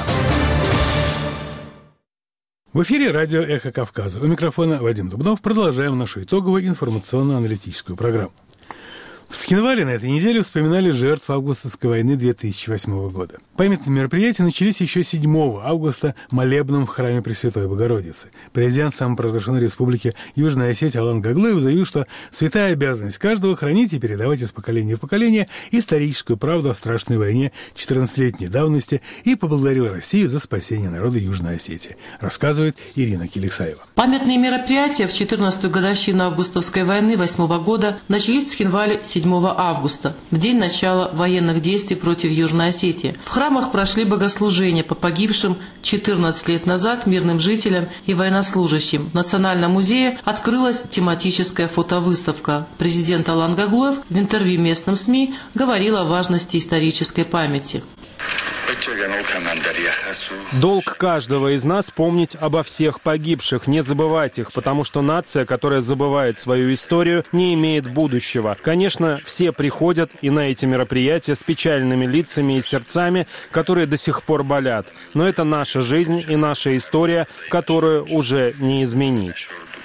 В эфире радио «Эхо Кавказа». У микрофона Вадим Дубнов. Продолжаем нашу итоговую информационно-аналитическую программу. В Цхинвале на этой неделе вспоминали жертв августовской войны 2008 года. Памятные мероприятия начались еще 7 августа молебном в храме Пресвятой Богородицы. Президент самопровозглашенной республики Южная Осетия Алан Гаглоев заявил, что святая обязанность каждого — хранить и передавать из поколения в поколение историческую правду о страшной войне 14-летней давности, и поблагодарил Россию за спасение народа Южной Осетии. Рассказывает Ирина Киликсаева. Памятные мероприятия в 14-ю годовщину августовской войны 8 года начались в Цхинвале 7 августа, в день начала военных действий против Южной Осетии. В храмах прошли богослужения по погибшим 14 лет назад мирным жителям и военнослужащим. В Национальном музее открылась тематическая фотовыставка. Президент Алан Гаглоев в интервью местным СМИ говорил о важности исторической памяти. Долг каждого из нас помнить обо всех погибших, не забывать их, потому что нация, которая забывает свою историю, не имеет будущего. Конечно, все приходят и на эти мероприятия с печальными лицами и сердцами, которые до сих пор болят. Но это наша жизнь и наша история, которую уже не изменить.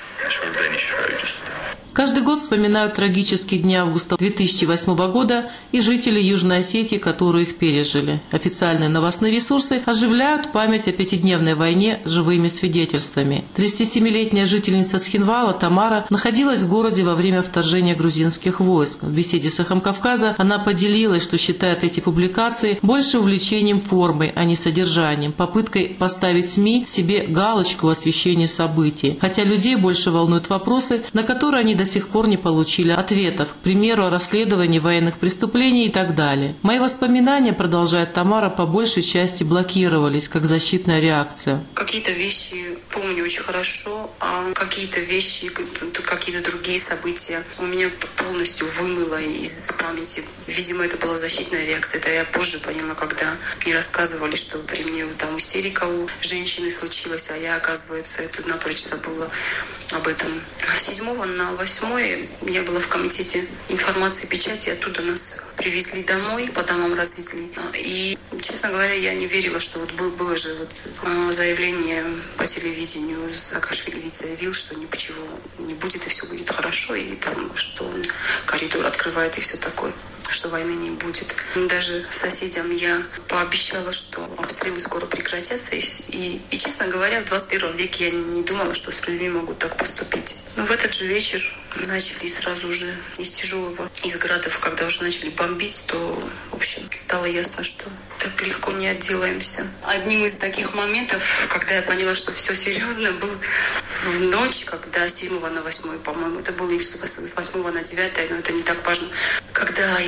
Каждый год вспоминают трагические дни августа 2008 года и жители Южной Осетии, которые их пережили. Официальные новостные ресурсы оживляют память о пятидневной войне живыми свидетельствами. 37-летняя жительница Цхинвала Тамара находилась в городе во время вторжения грузинских войск. В беседе с «Эхом Кавказа» она поделилась, что считает эти публикации больше увлечением формой, а не содержанием, попыткой поставить СМИ себе галочку в освещении событий. Хотя людей больше волнуют вопросы, на которые они до сих пор не получили ответов, к примеру, о расследовании военных преступлений и так далее. Мои воспоминания, продолжает Тамара, по большей части блокировались, как защитная реакция. Какие-то вещи помню очень хорошо, а какие-то вещи, какие-то другие события у меня полностью вымыло из памяти. Видимо, это была защитная реакция. Это я позже поняла, когда мне рассказывали, что при мне там истерика у женщины случилась, а я, оказывается, это напрочь забыла об этом. 7 на 8 я была в комитете информации и печати, оттуда нас привезли домой, по домам развезли. И, честно говоря, я не верила, что вот было же вот заявление по телевидению. Саакашвили ведь заявил, что ничего не будет, и все будет хорошо, и там, что он коридор открывает, и все такое, что войны не будет. Даже соседям я пообещала, что обстрелы скоро прекратятся. И, честно говоря, в 21 веке я не думала, что с людьми могут так поступить. Но в этот же вечер начали сразу же из тяжелого, из градов, когда уже начали бомбить, то, в общем, стало ясно, что так легко не отделаемся. Одним из таких моментов, когда я поняла, что все серьезно, был в ночь, когда 7 на 8, по-моему, это было или с 8 на 9, но это не так важно, когда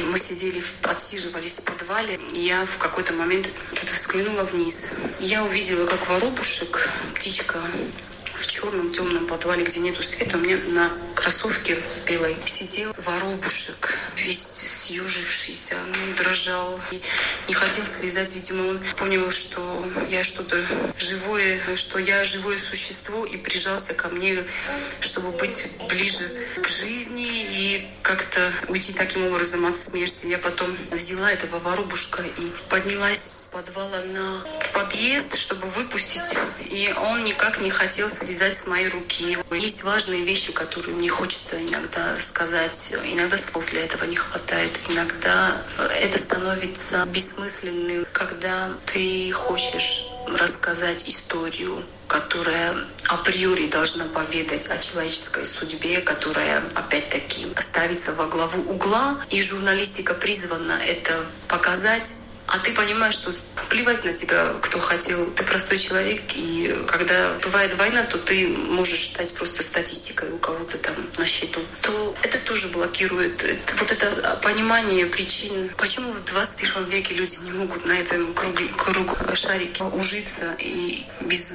Мы отсиживались в подвале, и я в какой-то момент взглянула вниз. Я увидела, как воробушек, птичка, в черном темном подвале, где нету света, у меня на кроссовке белой сидел воробушек, весь съежившийся, дрожал, не хотел слезать, видимо, он понял, что я что-то живое, что я живое существо, и прижался ко мне, чтобы быть ближе к жизни и как-то уйти таким образом от смерти. Я потом взяла этого воробушка и поднялась с подвала в подъезд, чтобы выпустить, и он никак не хотел слезать с моей руки. Есть важные вещи, которые мне хочется иногда сказать. Иногда слов для этого не хватает. Иногда это становится бессмысленным, когда ты хочешь рассказать историю, которая априори должна поведать о человеческой судьбе, которая, опять-таки, ставится во главу угла. И журналистика призвана это показать. А ты понимаешь, что плевать на тебя, кто хотел. Ты простой человек, и когда бывает война, то ты можешь стать просто статистикой у кого-то там на счету. То это тоже блокирует вот это понимание причин, почему в 21 веке люди не могут на этом кругу шарике ужиться и без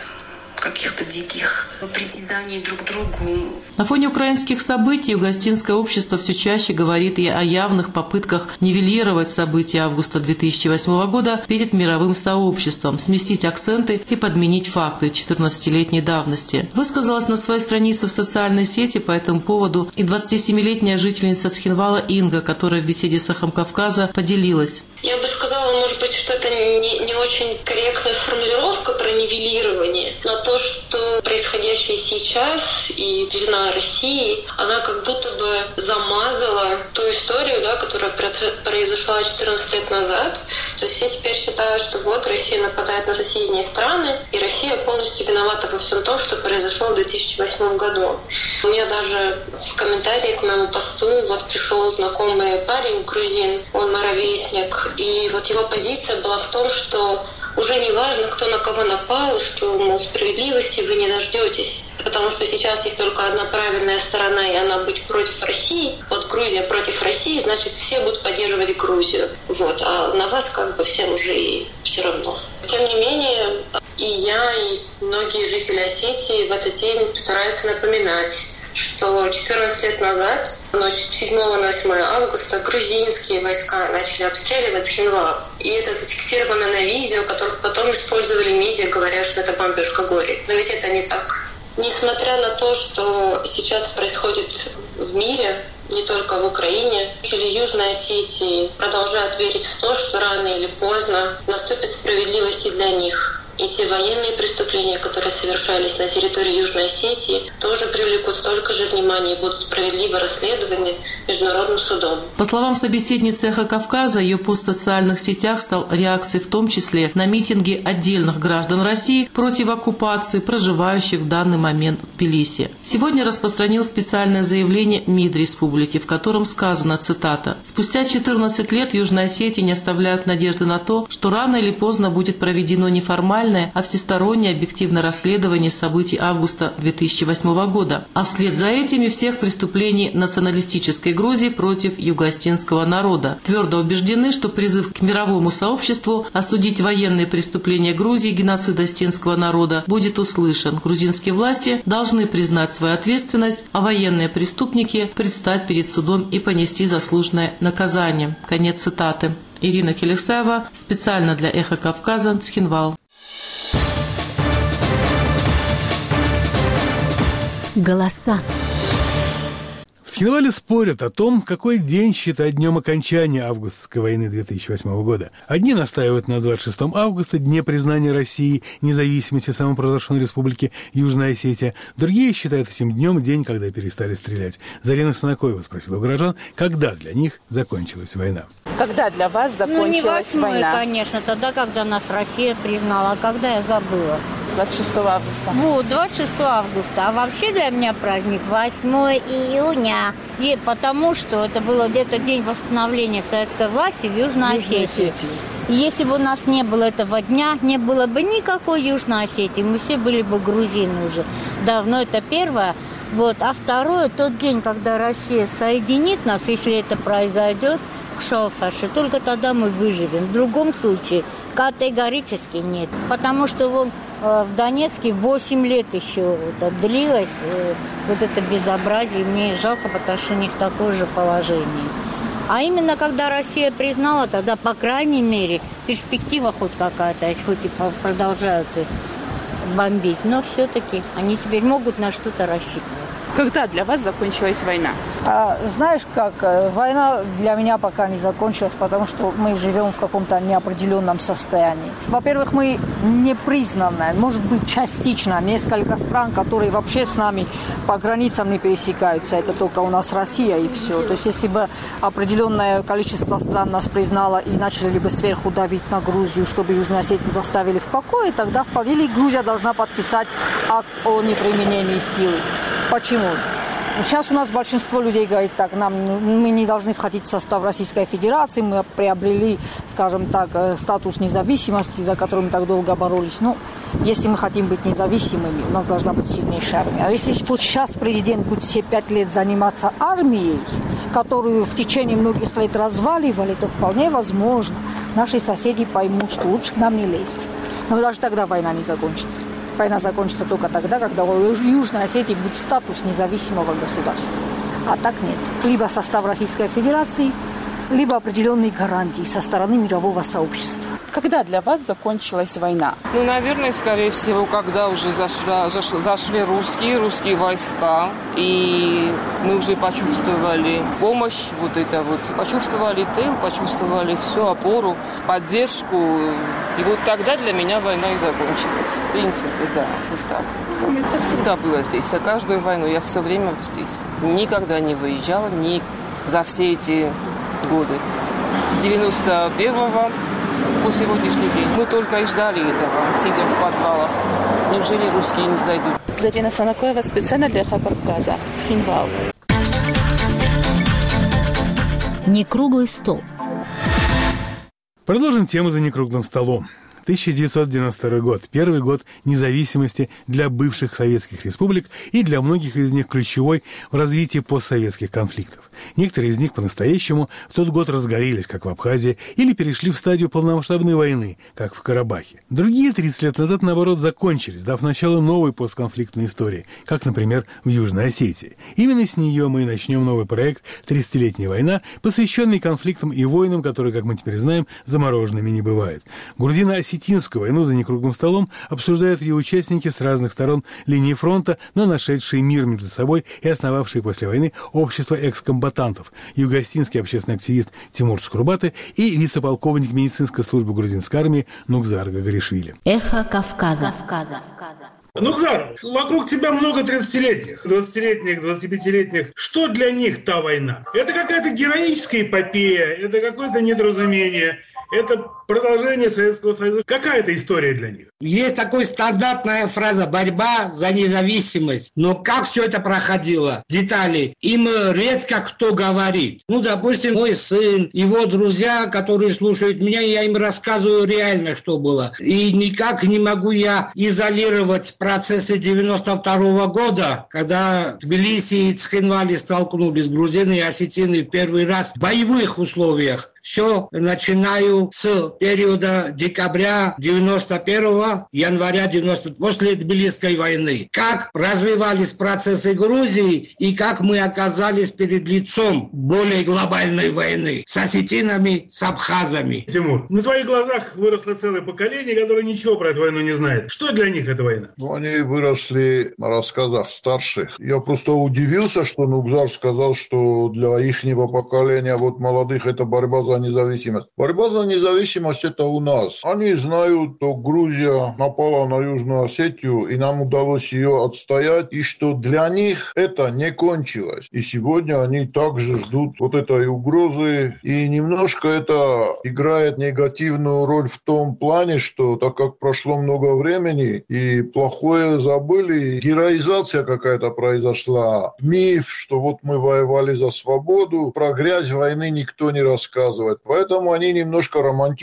каких-то диких притязаний друг к другу. На фоне украинских событий югостинское общество все чаще говорит и о явных попытках нивелировать события августа 2008 года перед мировым сообществом, сместить акценты и подменить факты 14-летней давности. Высказалась на своей странице в социальной сети по этому поводу и 27-летняя жительница Цхинвала Инга, которая в беседе с «Эхом Кавказа» поделилась. Я бы сказала, может быть, что это не очень корректная формулировка про нивелирование, но то, что происходящее сейчас и вина России, она как будто бы замазала ту историю, да, которая произошла 14 лет назад. То есть все теперь считают, что вот Россия нападает на соседние страны, и Россия полностью виновата во всем том, что произошло в 2008 году. У меня даже в комментарии к моему посту вот пришел знакомый парень, грузин, он мой ровесник, и вот его позиция была в том, что уже не важно, кто на кого напал, что, мол, справедливости вы не дождетесь. Потому что сейчас есть только одна правильная сторона, и она быть против России. Вот Грузия против России, значит, все будут поддерживать Грузию. Вот. А на вас как бы всем уже и все равно. Тем не менее, и я, и многие жители Осетии в этот день стараются напоминать, что 14 лет назад, ночью с 7 на 8 августа, грузинские войска начали обстреливать Цхинвал. И это зафиксировано на видео, которое потом использовали медиа, говоря, что это бомбежка горя. Но ведь это не так. Несмотря на то, что сейчас происходит в мире, не только в Украине, жители Южной Осетии продолжают верить в то, что рано или поздно наступит справедливость и для них. И те военные преступления, которые совершались на территории Южной Осетии, тоже привлекут столько же внимания и будут справедливо расследованы Международным судом. По словам собеседницы «Эхо Кавказа», ее пост в социальных сетях стал реакцией в том числе на митинги отдельных граждан России против оккупации, проживающих в данный момент в Тбилиси. Сегодня распространил специальное заявление МИД республики, в котором сказано, цитата, «Спустя 14 лет Южной Осетии не оставляют надежды на то, что рано или поздно будет проведено неформальное, а всестороннее объективное расследование событий августа 2008 года, а вслед за этими всех преступлений националистической Грузии против югоостинского народа. Твердо убеждены, что призыв к мировому сообществу осудить военные преступления Грузии и геноцид остинского народа будет услышан. Грузинские власти должны признать свою ответственность, а военные преступники предстать перед судом и понести заслуженное наказание». Конец цитаты. Ирина Келексаева, специально для «Эхо Кавказа», Цхинвал. Голоса. В Цхинвале спорят о том, какой день считать днем окончания августовской войны 2008 года. Одни настаивают на 26 августа, дне признания России независимости самопровозглашенной республики Южная Осетия. Другие считают этим днем день, когда перестали стрелять. Зарина Санакоева спросила у горожан, когда для них закончилась война. Когда для вас закончилась не 8-й, война? Конечно, тогда, когда нас Россия признала. А когда, я забыла. 26 августа. Вот, 26 августа. А вообще для меня праздник 8 июня. И потому что это был где-то день восстановления советской власти в Южной Осетии. Если бы у нас не было этого дня, не было бы никакой Южной Осетии. Мы все были бы грузины уже. Давно это первое. Вот. А второе, тот день, когда Россия соединит нас, если это произойдет, Шалфаше, только тогда мы выживем. В другом случае категорически нет. Потому что в Донецке 8 лет еще длилось вот это безобразие. Мне жалко, потому что у них такое же положение. А именно, когда Россия признала, тогда, по крайней мере, перспектива хоть какая-то, хоть и продолжают их бомбить, но все-таки они теперь могут на что-то рассчитывать. Когда для вас закончилась война? Знаешь как, война для меня пока не закончилась, потому что мы живем в каком-то неопределенном состоянии. Во-первых, мы не признанные, может быть, частично, несколько стран, которые вообще с нами по границам не пересекаются. Это только у нас Россия и все. То есть, если бы определенное количество стран нас признало и начали бы сверху давить на Грузию, чтобы Южную Осетию оставили в покое, тогда вполне ли Грузия должна подписать акт о неприменении силы. Почему? Сейчас у нас большинство людей говорит так, мы не должны входить в состав Российской Федерации, мы приобрели, скажем так, статус независимости, за который мы так долго боролись. Ну, если мы хотим быть независимыми, у нас должна быть сильнейшая армия. А если вот сейчас президент будет все 5 лет заниматься армией, которую в течение многих лет разваливали, то вполне возможно, наши соседи поймут, что лучше к нам не лезть. Но даже тогда война не закончится. Война закончится только тогда, когда у Южной Осетии будет статус независимого государства. А так нет. Либо состав Российской Федерации, либо определенные гарантии со стороны мирового сообщества. Когда для вас закончилась война? Наверное, скорее всего, когда уже зашли русские войска, и мы уже почувствовали помощь, почувствовали тыл, почувствовали всю опору, поддержку. И вот тогда для меня война и закончилась. В принципе, да, вот так вот. Это всегда было здесь. А каждую войну я все время здесь. Никогда не выезжала, ни за все эти годы. С 91-го по сегодняшний день. Мы только и ждали этого, сидя в подвалах. Неужели русские не зайдут? Зарина Санакоева специально для «Эхо Кавказа» с Хинвал. Некруглый стол. Продолжим тему за некруглым столом. 1992 год. Первый год независимости для бывших советских республик и для многих из них ключевой в развитии постсоветских конфликтов. Некоторые из них по-настоящему в тот год разгорелись, как в Абхазии, или перешли в стадию полномасштабной войны, как в Карабахе. Другие 30 лет назад, наоборот, закончились, дав начало новой постконфликтной истории, как, например, в Южной Осетии. Именно с нее мы и начнем новый проект «30-летняя война», посвященный конфликтам и войнам, которые, как мы теперь знаем, замороженными не бывают. Грузино-осетинскую войну за некруглым столом обсуждают ее участники с разных сторон линии фронта, но нашедшие мир между собой и основавшие после войны общество экскомбатантов, юго-осетинский общественный активист Тимур Чкурбаты и вице-полковник медицинской службы грузинской армии Нукзар Гагаришвили. Эхо Кавказа. Нукзар, вокруг тебя много 30-летних, 20-летних, 25-летних. Что для них та война? Это какая-то героическая эпопея, это какое-то недоразумение, это продолжение Советского Союза. Какая это история для них? Есть такая стандартная фраза «борьба за независимость». Но как все это проходило? Детали. Им редко кто говорит. Допустим, мой сын, его друзья, которые слушают меня, я им рассказываю реально, что было. И никак не могу я изолировать процессы 92 года, когда Тбилиси и Цхинвали столкнулись, грузины и осетины в первый раз в боевых условиях. Все начинаю с периода декабря 91-го, января 90 после Тбилисской войны. Как развивались процессы Грузии и как мы оказались перед лицом более глобальной войны с осетинами, с абхазами. Тимур, на твоих глазах выросло целое поколение, которое ничего про эту войну не знает. Что для них эта война? Они выросли на рассказах старших. Я просто удивился, что Нукзар сказал, что для ихнего поколения, молодых, это борьба за независимость. Борьба за независимость – это у нас. Они знают, что Грузия напала на Южную Осетию, и нам удалось ее отстоять, и что для них это не кончилось. И сегодня они также ждут этой угрозы, и немножко это играет негативную роль в том плане, что так как прошло много времени, и плохое забыли, героизация какая-то произошла, миф, что мы воевали за свободу, про грязь войны никто не рассказывает. Поэтому они немножко романтично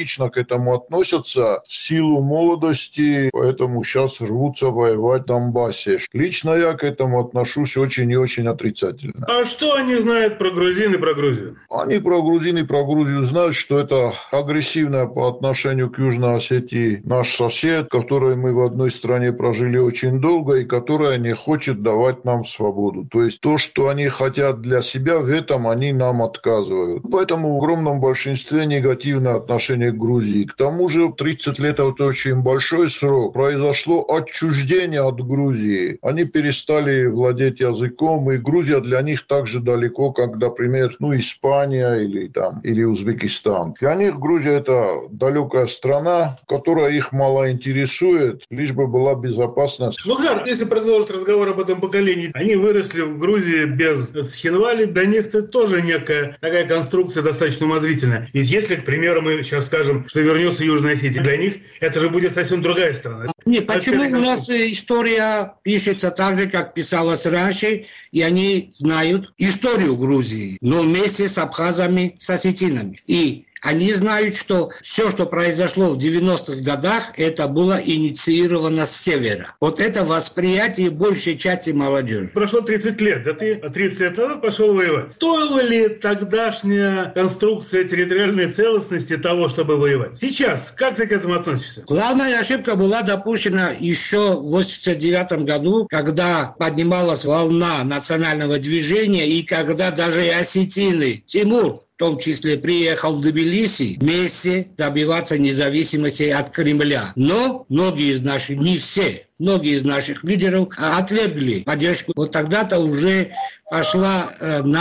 критично к этому относятся в силу молодости, поэтому сейчас рвутся воевать в Донбассе. Лично я к этому отношусь очень и очень отрицательно. А что они знают про грузин и про Грузию? Они про грузин и про Грузию знают, что это агрессивная по отношению к Южной Осетии наш сосед, который мы в одной стране прожили очень долго и которая не хочет давать нам свободу. То есть то, что они хотят для себя, в этом они нам отказывают. Поэтому в огромном большинстве негативное отношение к Грузии. К тому же 30 лет – это очень большой срок. Произошло отчуждение от Грузии. Они перестали владеть языком, и Грузия для них так же далеко, как, например, Испания или Узбекистан. Для них Грузия – это далекая страна, которая их мало интересует, лишь бы была безопасность. Нугзар, если продолжить разговор об этом поколении, они выросли в Грузии без Цхинвали, для них это тоже некая такая конструкция достаточно умозрительная. Ведь если, к примеру, мы сейчас скажем, что вернется Южная Осетия, для них это же будет совсем другая страна. Нет, почему у нас история пишется так же, как писалась раньше, и они знают историю Грузии, но вместе с абхазами, с осетинами. И они знают, что все, что произошло в 90-х годах, это было инициировано с севера. Вот это восприятие большей части молодежи. Прошло 30 лет, да ты 30 лет назад пошел воевать. Стоила ли тогдашняя конструкция территориальной целостности того, чтобы воевать? Сейчас, как ты к этому относишься? Главная ошибка была допущена еще в 1989 году, когда поднималась волна национального движения, и когда даже и осетины, Тимур, в том числе приехал в Тбилиси вместе добиваться независимости от Кремля. Но многие из наших, не все, многие из наших лидеров отвергли поддержку. Вот тогда-то уже пошла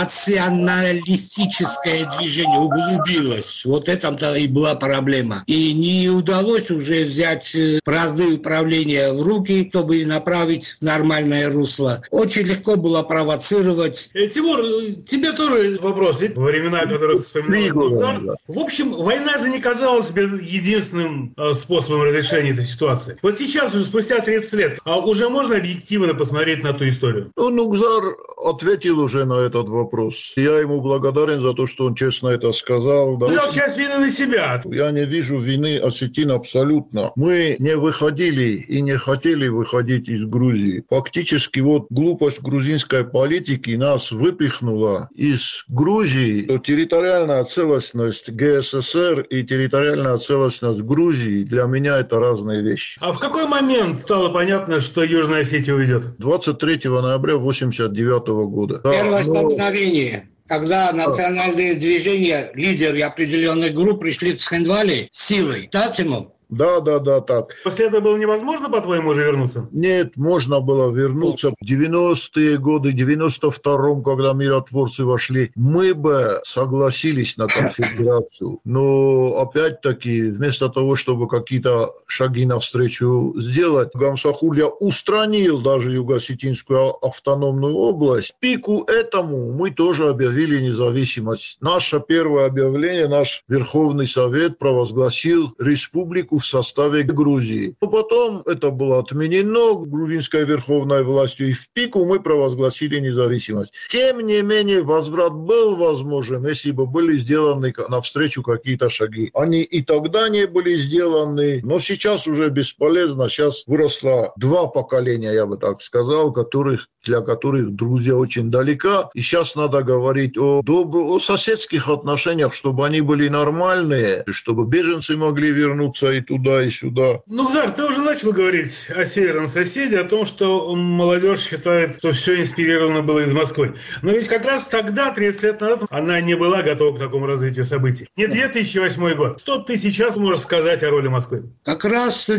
националистическое движение, углубилось. Вот этом-то и была проблема. И не удалось уже взять бразды управления в руки, чтобы направить в нормальное русло. Очень легко было провоцировать. Тимур, тебе тоже вопрос. Ведь во времена, о которых вспоминал Нугзар, в общем, война же не казалась единственным способом разрешения этой ситуации. Вот сейчас, уже спустя 30 лет, уже можно объективно посмотреть на ту историю? Нугзар ответил уже на этот вопрос. Я ему благодарен за то, что он честно это сказал. Взял часть вины на себя. Я не вижу вины осетин абсолютно. Мы не выходили и не хотели выходить из Грузии. Фактически вот глупость грузинской политики нас выпихнула из Грузии. Территориальная целостность ГССР и территориальная целостность Грузии для меня это разные вещи. А в какой момент стало понятно, что Южная Осетия уйдет? 23 ноября 1989 года. Первое столкновение, когда национальные движения, лидеры определенных групп пришли в Цхинвали силой. Да, Тимур? Да, так. После этого было невозможно, по-твоему, уже вернуться? Нет, можно было вернуться. В 90-е годы, в 92-м, когда миротворцы вошли, мы бы согласились на конфедерацию. Но, опять-таки, вместо того, чтобы какие-то шаги навстречу сделать, Гамсахурдия устранил даже Юго-Осетинскую автономную область. В пику этому мы тоже объявили независимость. Наше первое объявление, наш Верховный Совет провозгласил республику в составе Грузии. Но потом это было отменено грузинской верховной властью, и в пику мы провозгласили независимость. Тем не менее, возврат был возможен, если бы были сделаны навстречу какие-то шаги. Они и тогда не были сделаны, но сейчас уже бесполезно. Сейчас выросло два поколения, я бы так сказал, для которых Грузия очень далека. И сейчас надо говорить о соседских отношениях, чтобы они были нормальные, чтобы беженцы могли вернуться и туда, и сюда. Нугзар, ты уже начал говорить о северном соседе, о том, что молодежь считает, что все инспирировано было из Москвы. Но ведь как раз тогда, 30 лет назад, она не была готова к такому развитию событий. Не 2008 год. Что ты сейчас можешь сказать о роли Москвы? Как раз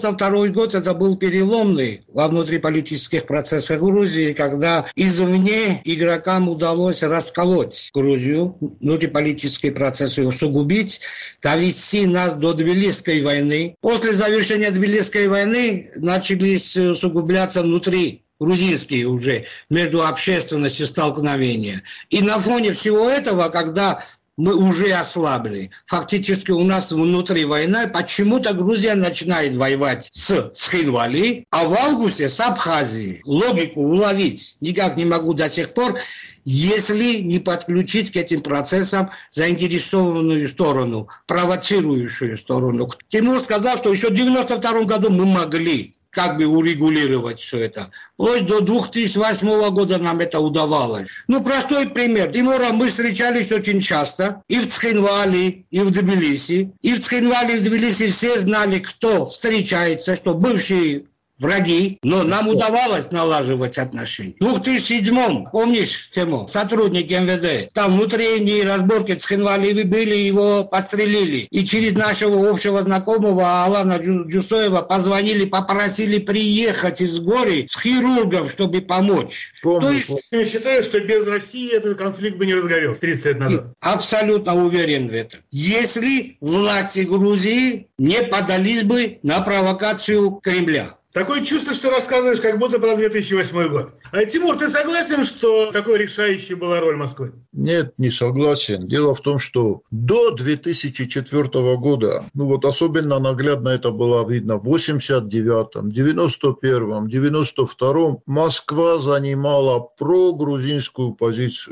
92 год это был переломный во внутриполитических процессах Грузии, когда извне игрокам удалось расколоть Грузию, внутриполитические процессы усугубить, довести нас до Тбилисской войны. После завершения Тбилисской войны начались усугубляться внутри грузинские уже между общественностью столкновения. И на фоне всего этого, когда мы уже ослабли, фактически у нас внутри война, почему-то Грузия начинает воевать с Цхинвали, а в августе с Абхазией. Логику уловить никак не могу до сих пор. если не подключить к этим процессам заинтересованную сторону, провоцирующую сторону. Тимур сказал, что еще в 1992 году мы могли урегулировать все это. Вплоть до 2008 года нам это удавалось. Простой пример. Тимура мы встречались очень часто. И в Цхинвале, и в Тбилиси. И в Цхинвале, и в Тбилиси все знали, кто встречается, что бывшие враги, но нам удавалось налаживать отношения. В 2007, помнишь, Тимур, сотрудник МВД, там внутренние разборки в Цхинвале были, его подстрелили. И через нашего общего знакомого Алана Джусоева позвонили, попросили приехать из Гори с хирургом, чтобы помочь. То есть, я считаю, что без России этот конфликт бы не разгорелся 30 лет назад. Абсолютно уверен в этом. Если власти Грузии не поддались бы на провокацию Кремля. Такое чувство, что рассказываешь, как будто про 2008 год. Тимур, ты согласен, что такой решающей была роль Москвы? Нет, не согласен. Дело в том, что до 2004 года, особенно наглядно это было видно в 89-м, 91-м, 92-м, Москва занимала прогрузинскую позицию.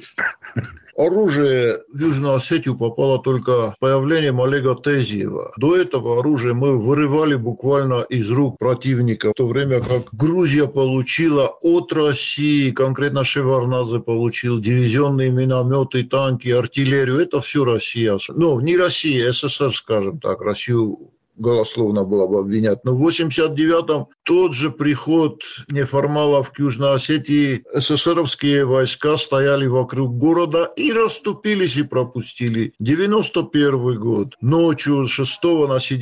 Оружие в Южную Осетию попало только появлением Олега Тезиева. До этого оружие мы вырывали буквально из рук противника, в то время как Грузия получила от России, конкретно Шеварднадзе получил дивизионные минометы, танки, артиллерию. Это все Россия. Не Россия, СССР, скажем так, Россию голословно было бы обвинять. Но в 89-м тот же приход неформалов к Южной Осетии, СССРовские войска стояли вокруг города и расступились и пропустили. 91 год. Ночью с 6 на 7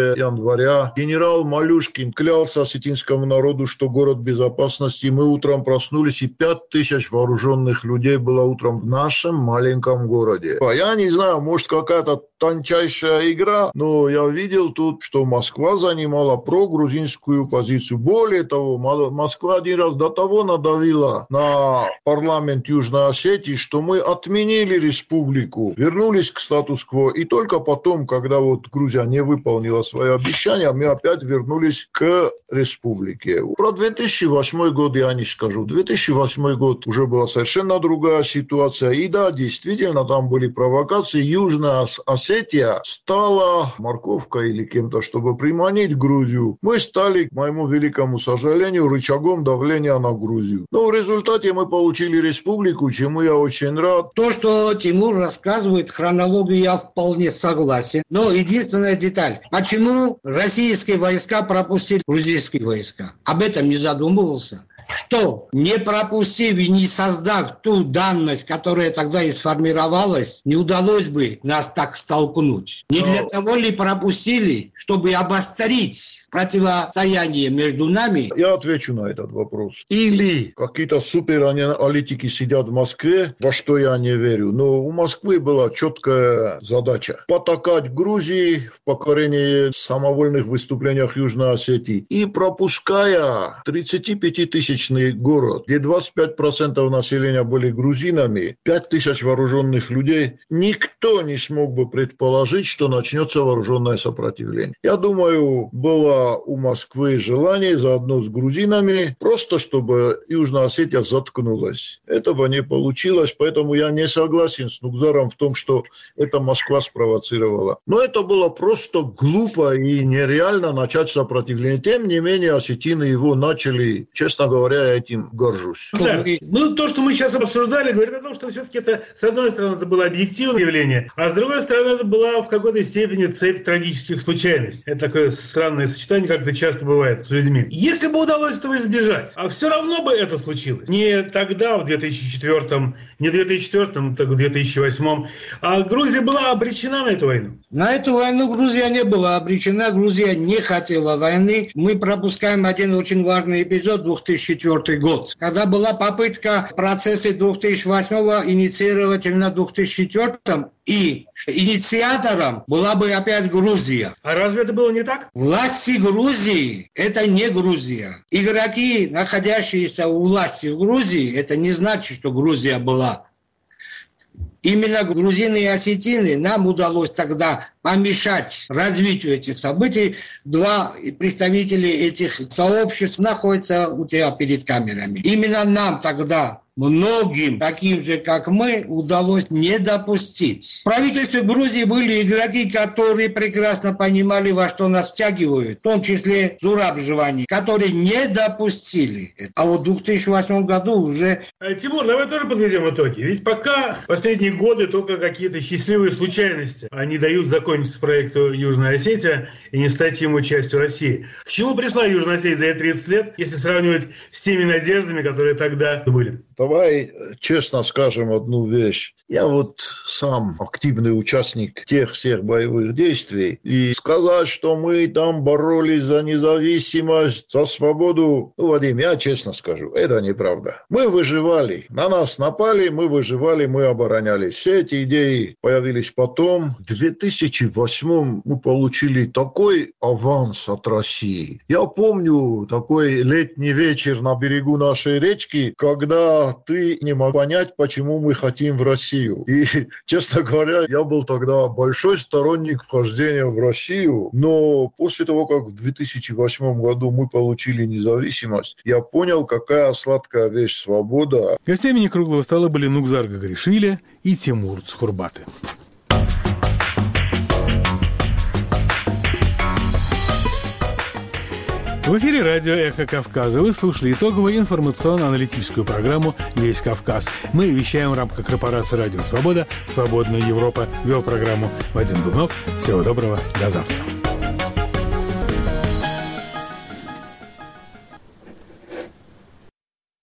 января генерал Малюшкин клялся осетинскому народу, что город безопасности. Мы утром проснулись, и 5000 вооруженных людей было утром в нашем маленьком городе. Я не знаю, может, какая-то тончайшая игра, но я видел тут, что Москва занимала прогрузинскую позицию. Более того, Москва один раз до того надавила на парламент Южной Осетии, что мы отменили республику, вернулись к статус-кво, и только потом, когда Грузия не выполнила свои обещания, мы опять вернулись к республике. Про 2008 год я не скажу. 2008 год уже была совершенно другая ситуация. И да, действительно, там были провокации. Южная Осетия стала морковкой или кем-то, чтобы приманить Грузию. Мы стали, к моему великому сожалению, рычагом давления на Грузию. Но в результате мы получили республику, чему я очень рад. То, что Тимур рассказывает, хронологию я вполне согласен. Но единственная деталь. Почему российские войска пропустили грузинские войска? Об этом не задумывался. Что, не пропустив и не создав ту данность, которая тогда и сформировалась, не удалось бы нас так столкнуть? Не для того ли пропустили, чтобы обострить противостояние между нами? Я отвечу на этот вопрос. Или какие-то супераналитики сидят в Москве, во что я не верю, но у Москвы была четкая задача – потакать Грузии в покорении самовольных выступлениях Южной Осетии и пропуская 35-тысячный город, где 25% населения были грузинами, 5000 вооруженных людей, никто не смог бы предположить, что начнется вооруженное сопротивление. Я думаю, было у Москвы желание заодно с грузинами, просто чтобы Южная Осетия заткнулась. Этого не получилось, поэтому я не согласен с Нугзаром в том, что это Москва спровоцировала. Но это было просто глупо и нереально начать сопротивление. Тем не менее, осетины его начали. Честно говоря, я этим горжусь. Да. То, что мы сейчас обсуждали, говорит о том, что все-таки это, с одной стороны, это было объективное явление, а с другой стороны, это была в какой-то степени цепь трагических случайностей. Это такое странное сочетание, как это часто бывает с людьми. Если бы удалось этого избежать, а все равно бы это случилось. Не тогда, в 2004-м, не в 2004-м, так в 2008-м, а Грузия была обречена на эту войну. На эту войну Грузия не была обречена, Грузия не хотела войны. Мы пропускаем один очень важный эпизод, 2004 год, когда была попытка процессы 2008-го инициировать именно в 2004-м, и инициатором была бы опять Грузия. А разве это было не так? Власти Грузии – это не Грузия. Игроки, находящиеся у власти в Грузии, это не значит, что Грузия была. Именно грузины и осетины нам удалось тогда помешать развитию этих событий. Два представителя этих сообществ находятся у тебя перед камерами. Именно нам тогда, многим, таким же, как мы, удалось не допустить. В правительстве Грузии были игроки, которые прекрасно понимали, во что нас втягивают, в том числе Зураб Живани, которые не допустили это. А вот в 2008 году уже... Тимур, давай тоже подведем итоги. Ведь пока последние годы только какие-то счастливые случайности они дают закончиться проекту Южная Осетия и не стать ему частью России. К чему пришла Южная Осетия за эти 30 лет, если сравнивать с теми надеждами, которые тогда были? Давай честно скажем одну вещь. Я вот сам активный участник тех всех боевых действий. И сказать, что мы там боролись за независимость, за свободу, Вадим, я честно скажу, это неправда. Мы выживали. На нас напали, мы выживали, мы оборонялись. Все эти идеи появились потом. В 2008 мы получили такой аванс от России. Я помню такой летний вечер на берегу нашей речки, когда ты не мог понять, почему мы хотим в Россию. И, честно говоря, я был тогда большой сторонник вхождения в Россию, но после того, как в 2008 году мы получили независимость, я понял, какая сладкая вещь свобода. Гостями некруглого стола были Нугзар Гагаришвили и Тимур Цхурбаты. В эфире радио «Эхо Кавказа». Вы слушали итоговую информационно-аналитическую программу «Весь Кавказ». Мы вещаем в рамках корпорации «Радио Свобода», «Свободная Европа». Вел программу Вадим Дубнов. Всего доброго. До завтра.